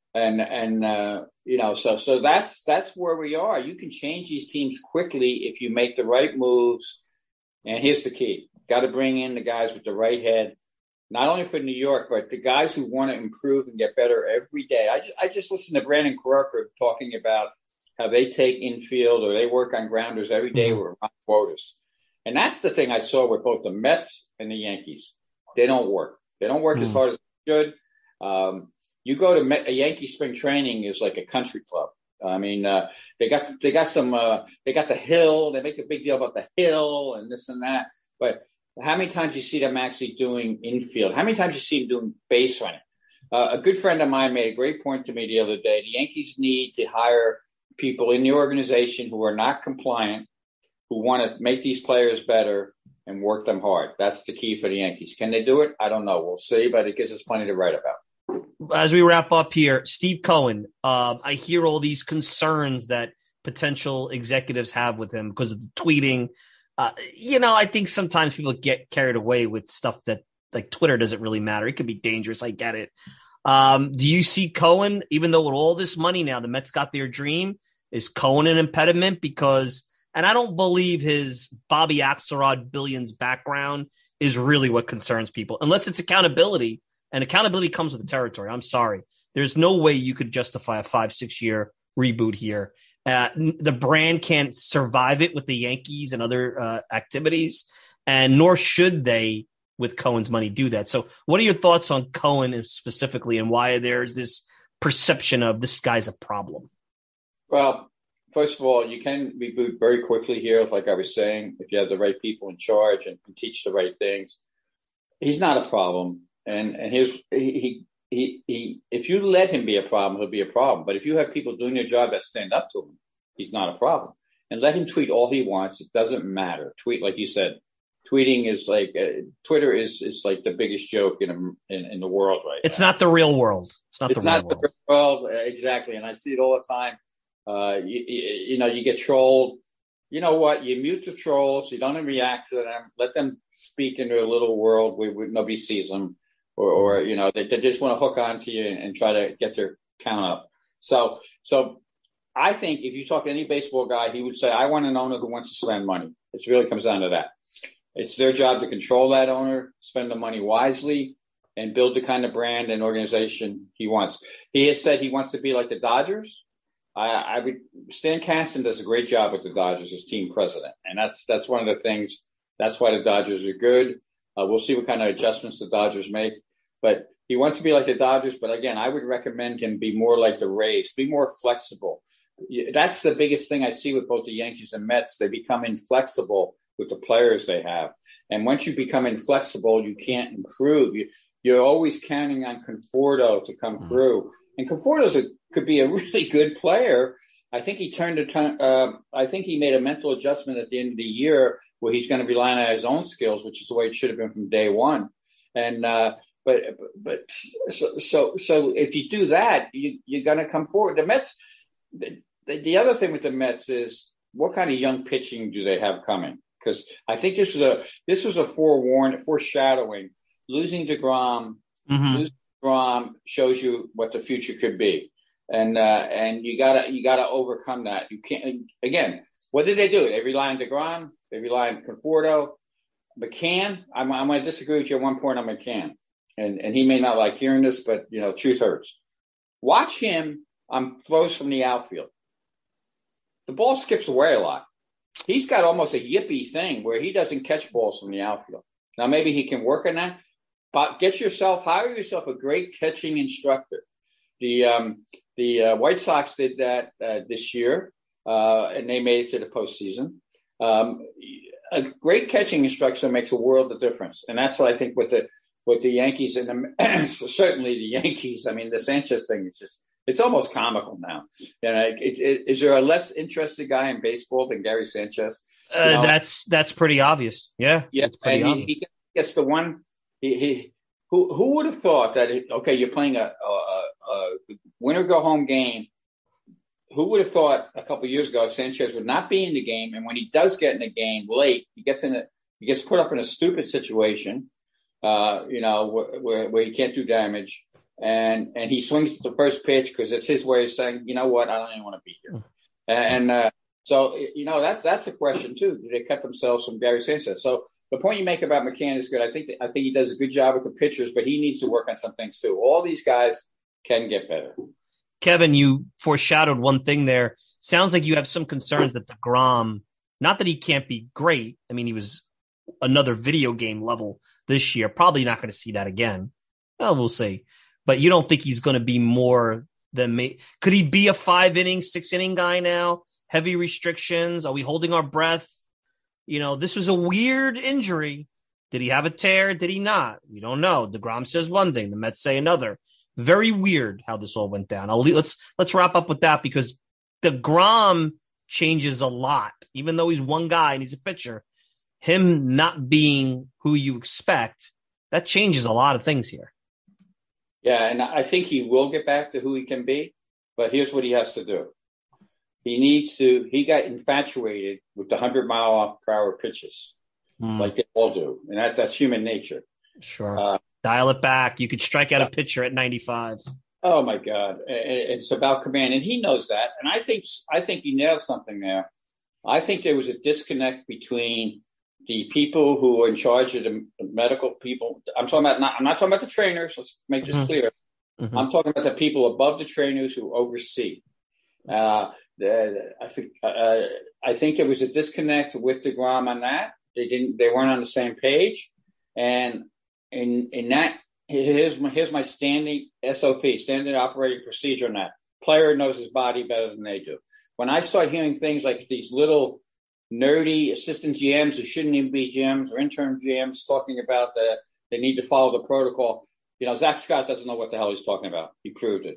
so that's where we are. You can change these teams quickly if you make the right moves. And here's the key: got to bring in the guys with the right head. Not only for New York, but the guys who want to improve and get better every day. I just listened to Brandon Crawford talking about how they take infield or they work on grounders every day with Ron Wotus. And that's the thing I saw with both the Mets and the Yankees. They don't work. They don't work as hard as they should. You go to a Yankee spring training is like a country club. I mean, they got the hill. They make a big deal about the hill and this and that. But how many times you see them actually doing infield? How many times you see them doing base running? A good friend of mine made a great point to me the other day. The Yankees need to hire people in the organization who are not compliant, who want to make these players better and work them hard. That's the key for the Yankees. Can they do it? I don't know. We'll see, but it gives us plenty to write about. As we wrap up here, Steve Cohen, I hear all these concerns that potential executives have with him because of the tweeting. I think sometimes people get carried away with stuff that, like, Twitter doesn't really matter. It could be dangerous. I get it. Do you see Cohen, even though with all this money now, the Mets got their dream, is Cohen an impediment? Because, and I don't believe his Bobby Axelrod billions background is really what concerns people, unless it's accountability, and accountability comes with the territory. I'm sorry. There's no way you could justify a 5-6 year reboot here. The brand can't survive it with the Yankees and other activities, and nor should they, with Cohen's money, do that. So what are your thoughts on Cohen specifically and why there's this perception of this guy's a problem? Well, first of all, you can reboot very quickly here, like I was saying, if you have the right people in charge and can teach the right things. He's not a problem. And if you let him be a problem, he'll be a problem. But if you have people doing their job that stand up to him, he's not a problem. And let him tweet all he wants. It doesn't matter. Tweet, like you said, tweeting is like Twitter is like the biggest joke in the world right now. It's not the real world. It's not the real world. Exactly. And I see it all the time. You get trolled. You know what? You mute the trolls. You don't react to them. Let them speak in their little world where nobody sees them. Or they just want to hook onto you and try to get their count up. So I think if you talk to any baseball guy, he would say, I want an owner who wants to spend money. It really comes down to that. It's their job to control that owner, spend the money wisely, and build the kind of brand and organization he wants. He has said he wants to be like the Dodgers. Stan Kasten does a great job with the Dodgers as team president. And that's one of the things. That's why the Dodgers are good. We'll see what kind of adjustments the Dodgers make. But he wants to be like the Dodgers. But again, I would recommend him be more like the Rays, be more flexible. That's the biggest thing I see with both the Yankees and Mets. They become inflexible with the players they have. And once you become inflexible, you can't improve. You're always counting on Conforto to come through. And Conforto could be a really good player. I think he I think he made a mental adjustment at the end of the year where he's going to rely on his own skills, which is the way it should have been from day one. And so if you do that, you're going to come forward. The Mets. The other thing with the Mets is what kind of young pitching do they have coming? Because I think this was a foreshadowing. Losing DeGrom shows you what the future could be. and you gotta overcome that. You can't. Again, what did they do? They rely on DeGrom. They rely on Conforto. McCann. I'm going to disagree with you at one point on McCann, and he may not like hearing this, but truth hurts. Watch him on throws from the outfield. The ball skips away a lot. He's got almost a yippy thing where he doesn't catch balls from the outfield. Now maybe he can work on that, but hire yourself a great catching instructor. The White Sox did that this year, and they made it to the postseason. A great catching instructor makes a world of difference, and that's what I think with the Yankees and certainly the Yankees. I mean, the Sanchez thing is it's almost comical now. Is there a less interested guy in baseball than Gary Sanchez? That's pretty obvious. Yeah, it's pretty obvious. He gets the one. Who would have thought that? You're playing a winner go home game. Who would have thought a couple of years ago Sanchez would not be in the game, and when he does get in the game late, he gets put up in a stupid situation, where he can't do damage, and he swings the first pitch because it's his way of saying, you know what, I don't even want to be here, and so that's a question too. Do they cut themselves from Gary Sanchez? So the point you make about McCann is good. I think he does a good job with the pitchers, but he needs to work on some things too. All these guys can get better. Kevin, you foreshadowed one thing there. Sounds like you have some concerns that DeGrom, not that he can't be great. I mean, he was another video game level this year. Probably not going to see that again. Well, we'll see. But you don't think he's going to be more than me? Could he be a 5-inning, 6-inning guy now? Heavy restrictions? Are we holding our breath? This was a weird injury. Did he have a tear? Did he not? We don't know. DeGrom says one thing. The Mets say another. Very weird how this all went down. Let's wrap up with that because DeGrom changes a lot. Even though he's one guy and he's a pitcher, him not being who you expect, that changes a lot of things here. Yeah, and I think he will get back to who he can be, but here's what he has to do. He got infatuated with the 100-mile-per-hour pitches, like they all do, and that's human nature. Sure. Dial it back. You could strike out a pitcher at 95. Oh my God. It's about command. And he knows that. And I think he nailed something there. I think there was a disconnect between the people who are in charge of the medical people. I'm not talking about the trainers. Let's make this clear. Mm-hmm. I'm talking about the people above the trainers who oversee. I think there was a disconnect with DeGrom on that. They weren't on the same page. And in that, here's my standing SOP, standard operating procedure on that. Player knows his body better than they do. When I start hearing things like these little nerdy assistant GMs who shouldn't even be GMs or interim GMs talking about they need to follow the protocol, Zach Scott doesn't know what the hell he's talking about. He proved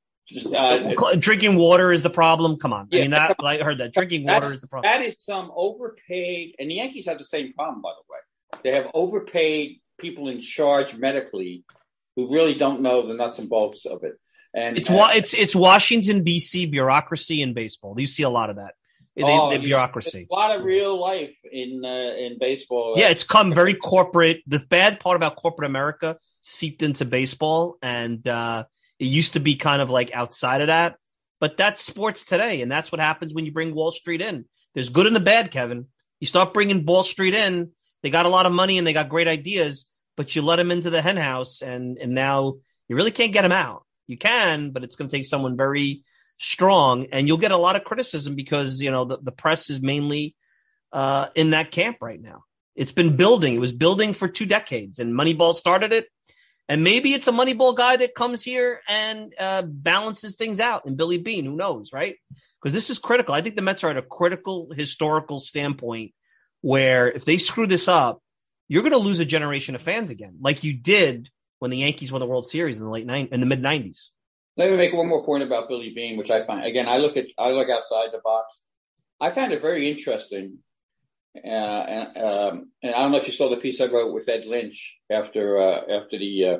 it. Drinking water is the problem. Come on. Yeah, I heard that. Drinking water is the problem. That is some overpaid, and the Yankees have the same problem, by the way. They have overpaid people in charge medically who really don't know the nuts and bolts of it. And it's Washington D.C. bureaucracy in baseball. You see a lot of that. The bureaucracy. A lot of real life in baseball. Yeah, it's come very corporate. The bad part about corporate America seeped into baseball, and it used to be kind of like outside of that. But that's sports today, and that's what happens when you bring Wall Street in. There's good and the bad, Kevin. You start bringing Wall Street in. They got a lot of money and they got great ideas, but you let them into the hen house and now you really can't get them out. You can, but it's going to take someone very strong, and you'll get a lot of criticism because, the press is mainly in that camp right now. It's been building. It was building for 2 decades, and Moneyball started it. And maybe it's a Moneyball guy that comes here and balances things out, and Billy Beane, who knows, right? Because this is critical. I think the Mets are at a critical historical standpoint where if they screw this up, you're going to lose a generation of fans again, like you did when the Yankees won the World Series in the mid-90s. Let me make one more point about Billy Beane, which I find, again, I look outside the box. I found it very interesting. And I don't know if you saw the piece I wrote with Ed Lynch after the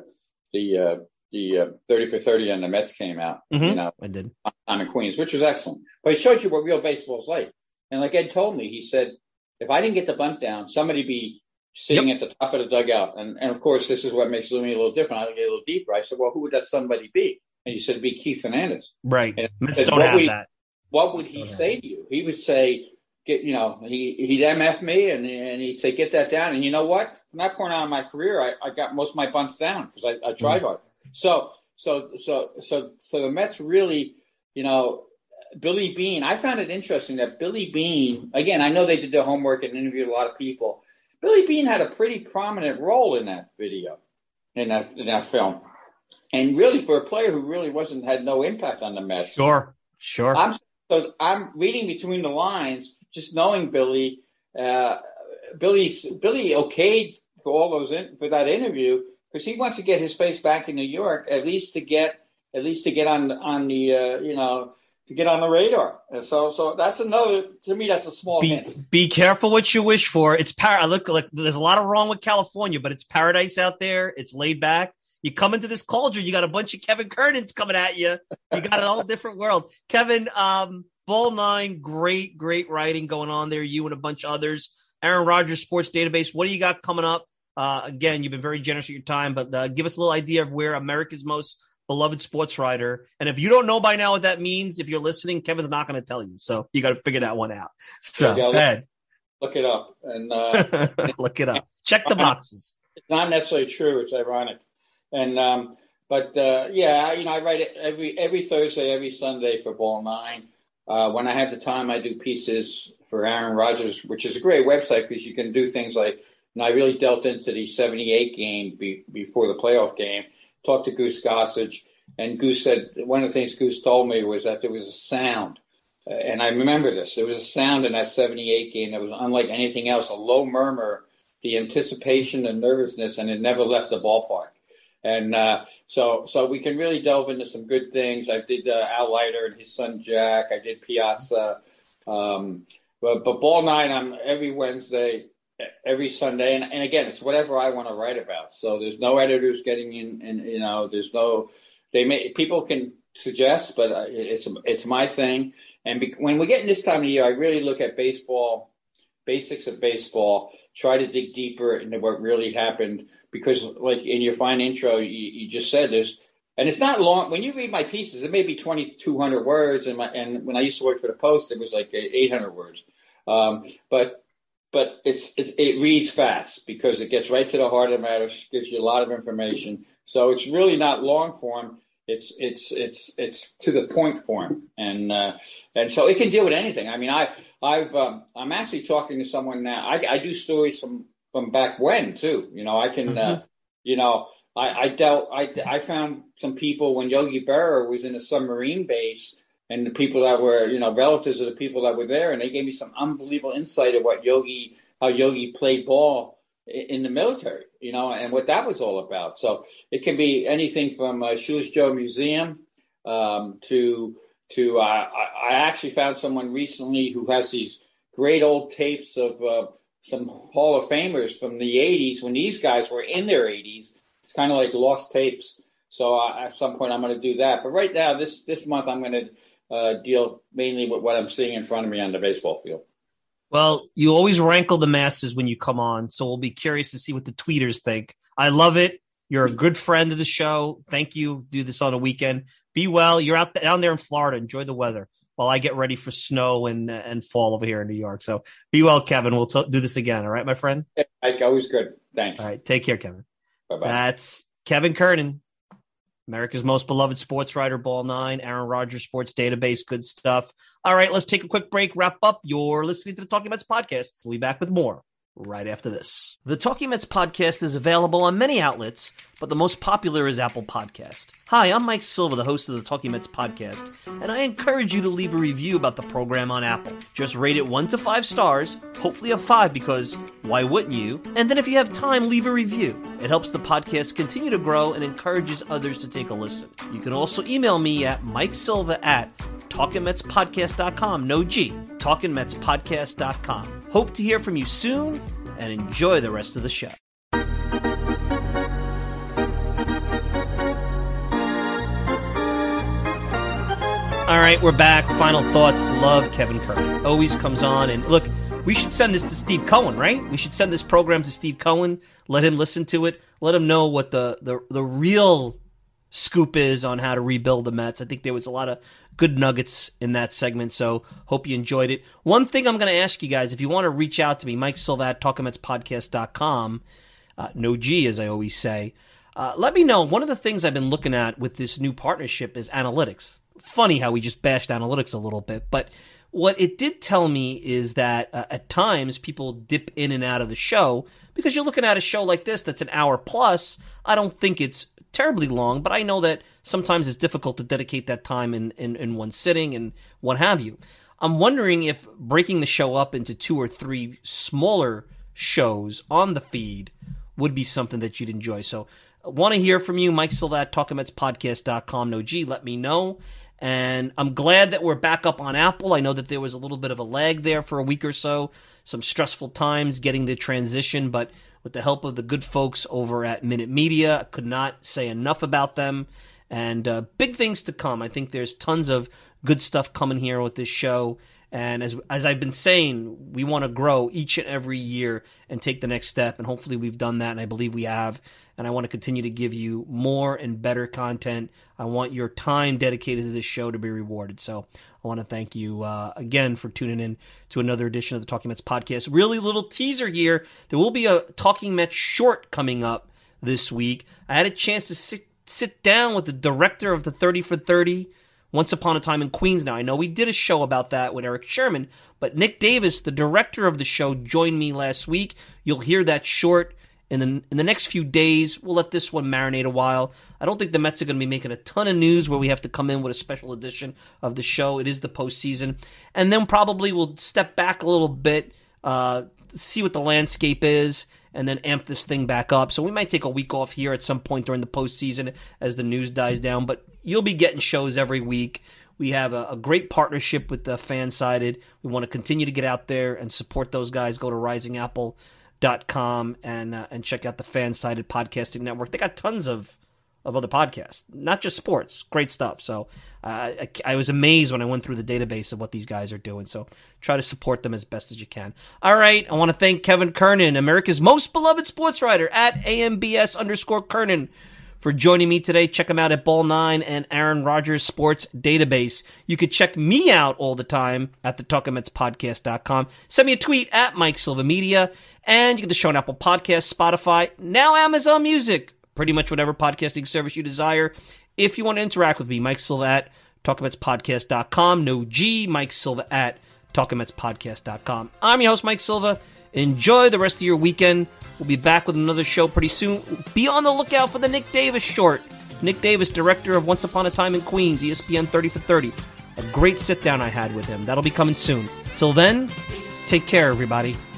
30 for 30 on the Mets came out. Mm-hmm. I did. I'm in Queens, which was excellent. But it shows you what real baseball is like. And like Ed told me, he said, if I didn't get the bunt down, somebody be sitting at the top of the dugout. And of course, this is what makes Louis a little different. I get a little deeper. I said, well, who would that somebody be? And you said it'd be Keith Hernandez. Right. And Mets don't have that. What would he say to you? He would say, he'd MF me and he'd say, get that down. And you know what? From that point on in my career, I got most of my bunts down because I tried hard. So the Mets really, Billy Beane, I found it interesting that Billy Beane, again, I know they did their homework and interviewed a lot of people. Billy Beane had a pretty prominent role in that video, in that film. And really for a player who really had no impact on the Mets. Sure. I'm reading between the lines, just knowing Billy. Billy okayed for that interview because he wants to get his face back in New York, at least to get on the radar. So that's to me, that's a small hint. Be careful what you wish for. It's look, like there's a lot of wrong with California, but it's paradise out there. It's laid back. You come into this cauldron, you got a bunch of Kevin Kernans coming at you. You got an all different world. Kevin, Ball 9, great writing going on there. You and a bunch of others. Aaron Rodgers Sports Database. What do you got coming up? Again, you've been very generous with your time, but give us a little idea of where America's most beloved sports writer. And if you don't know by now what that means, if you're listening, Kevin's not going to tell you. So you got to figure that one out. So go ahead. Look it up. And look it up. Check the boxes. It's not necessarily true. It's ironic. And I write it every Thursday, every Sunday for Ball 9. When I have the time, I do pieces for Aaron Rodgers, which is a great website because you can do things like, I really delved into the 78 game before the playoff game, talked to Goose Gossage, and Goose said, one of the things Goose told me was that there was a sound. And I remember this. There was a sound in that 78 game that was unlike anything else, a low murmur, the anticipation and nervousness, and it never left the ballpark. And so we can really delve into some good things. I did Al Leiter and his son Jack. I did Piazza. But Ball 9, I'm every Wednesday, every Sunday. And again, it's whatever I want to write about. So there's no editors getting in, and there's no. People can suggest, but it's my thing. And when we get in this time of year, I really look at baseball, basics of baseball, try to dig deeper into what really happened. Because, like in your fine intro, you just said and it's not long. When you read my pieces, it may be 2,200 words, and when I used to work for the Post, it was like 800 words. But it reads fast because it gets right to the heart of the matter, gives you a lot of information. So it's really not long form. It's to the point form, and so it can deal with anything. I mean, I'm actually talking to someone now. I do stories from back when too, I can, I found some people when Yogi Berra was in a submarine base and the people that were, relatives of the people that were there. And they gave me some unbelievable insight of how Yogi played ball in the military, and what that was all about. So it can be anything from Shoeless Joe Museum to I actually found someone recently who has these great old tapes of, some Hall of Famers from the 80s when these guys were in their 80s. It's kind of like lost tapes. So at some point I'm going to do that. But right now, this month, I'm going to deal mainly with what I'm seeing in front of me on the baseball field. Well, you always rankle the masses when you come on. So we'll be curious to see what the tweeters think. I love it. You're a good friend of the show. Thank you. Do this on a weekend. Be well. You're down there in Florida. Enjoy the weather while I get ready for snow and fall over here in New York. So be well, Kevin. We'll do this again. All right, my friend? Mike, always good. Thanks. All right. Take care, Kevin. Bye-bye. That's Kevin Kernan, America's most beloved sports writer, Ball 9, Aaron Rodgers Sports Database. Good stuff. All right, let's take a quick break, wrap up. You're listening to the Talking Mets podcast. We'll be back with more right after this. The Talking Mets podcast is available on many outlets, but the most popular is Apple Podcast. Hi, I'm Mike Silva, the host of the Talking Mets podcast, and I encourage you to leave a review about the program on Apple. Just rate it 1 to 5 stars, hopefully a 5 because why wouldn't you? And then if you have time, leave a review. It helps the podcast continue to grow and encourages others to take a listen. You can also email me at MikeSilva@TalkingMetsPodcast.com. No G. TalkingMetsPodcast.com. Hope to hear from you soon and enjoy the rest of the show. All right, we're back. Final thoughts. Love Kevin Kernan. Always comes on. And look, we should send this to Steve Cohen, right? We should send this program to Steve Cohen. Let him listen to it. Let him know what the real scoop is on how to rebuild the Mets. I think there was a lot of good nuggets in that segment, so hope you enjoyed it. One thing I'm going to ask you guys, if you want to reach out to me, Mike Silva at TalkingMetsPodcast.com, no G, as I always say, let me know. One of the things I've been looking at with this new partnership is analytics. Funny how we just bashed analytics a little bit, but what it did tell me is that at times people dip in and out of the show because you're looking at a show like this that's an hour plus. I don't think it's terribly long, but I know that sometimes it's difficult to dedicate that time in one sitting and what have you. I'm wondering if breaking the show up into 2 or 3 smaller shows on the feed would be something that you'd enjoy. So I want to hear from you, Mike Silva at TalkingMetsPodcast.com. No G, let me know. And I'm glad that we're back up on Apple. I know that there was a little bit of a lag there for a week or so, some stressful times getting the transition, but with the help of the good folks over at Minute Media, I could not say enough about them. And big things to come. I think there's tons of good stuff coming here with this show. And as I've been saying, we want to grow each and every year and take the next step. And hopefully we've done that, and I believe we have. And I want to continue to give you more and better content. I want your time dedicated to this show to be rewarded. So I want to thank you again for tuning in to another edition of the Talking Mets podcast. Really little teaser here. There will be a Talking Mets short coming up this week. I had a chance to sit down with the director of the 30 for 30, Once Upon a Time in Queens. Now, I know we did a show about that with Eric Sherman, but Nick Davis, the director of the show, joined me last week. You'll hear that short in the next few days. We'll let this one marinate a while. I don't think the Mets are going to be making a ton of news where we have to come in with a special edition of the show. It is the postseason. And then probably we'll step back a little bit, see what the landscape is, and then amp this thing back up. So we might take a week off here at some point during the postseason as the news dies down. But you'll be getting shows every week. We have a great partnership with the Fansided. We want to continue to get out there and support those guys. Go to risingapple.com and check out the Fansided Podcasting Network. They got tons of other podcasts, not just sports. Great stuff. So I was amazed when I went through the database of what these guys are doing. So try to support them as best as you can. All right. I want to thank Kevin Kernan, America's most beloved sports writer at AMBS_Kernan, for joining me today. Check him out at Ball9 and Aaron Rodgers Sports Database. You can check me out all the time at the TalkingMetsPodcast.com. Send me a tweet at Mike Silva Media, and you get the show on Apple Podcasts, Spotify, now Amazon Music, pretty much whatever podcasting service you desire. If you want to interact with me, Mike Silva at TalkingMetsPodcast.com. No G, Mike Silva at TalkingMetsPodcast.com. I'm your host, Mike Silva. Enjoy the rest of your weekend. We'll be back with another show pretty soon. Be on the lookout for the Nick Davis short. Nick Davis, director of Once Upon a Time in Queens, ESPN 30 for 30. A great sit-down I had with him. That'll be coming soon. Till then, take care, everybody.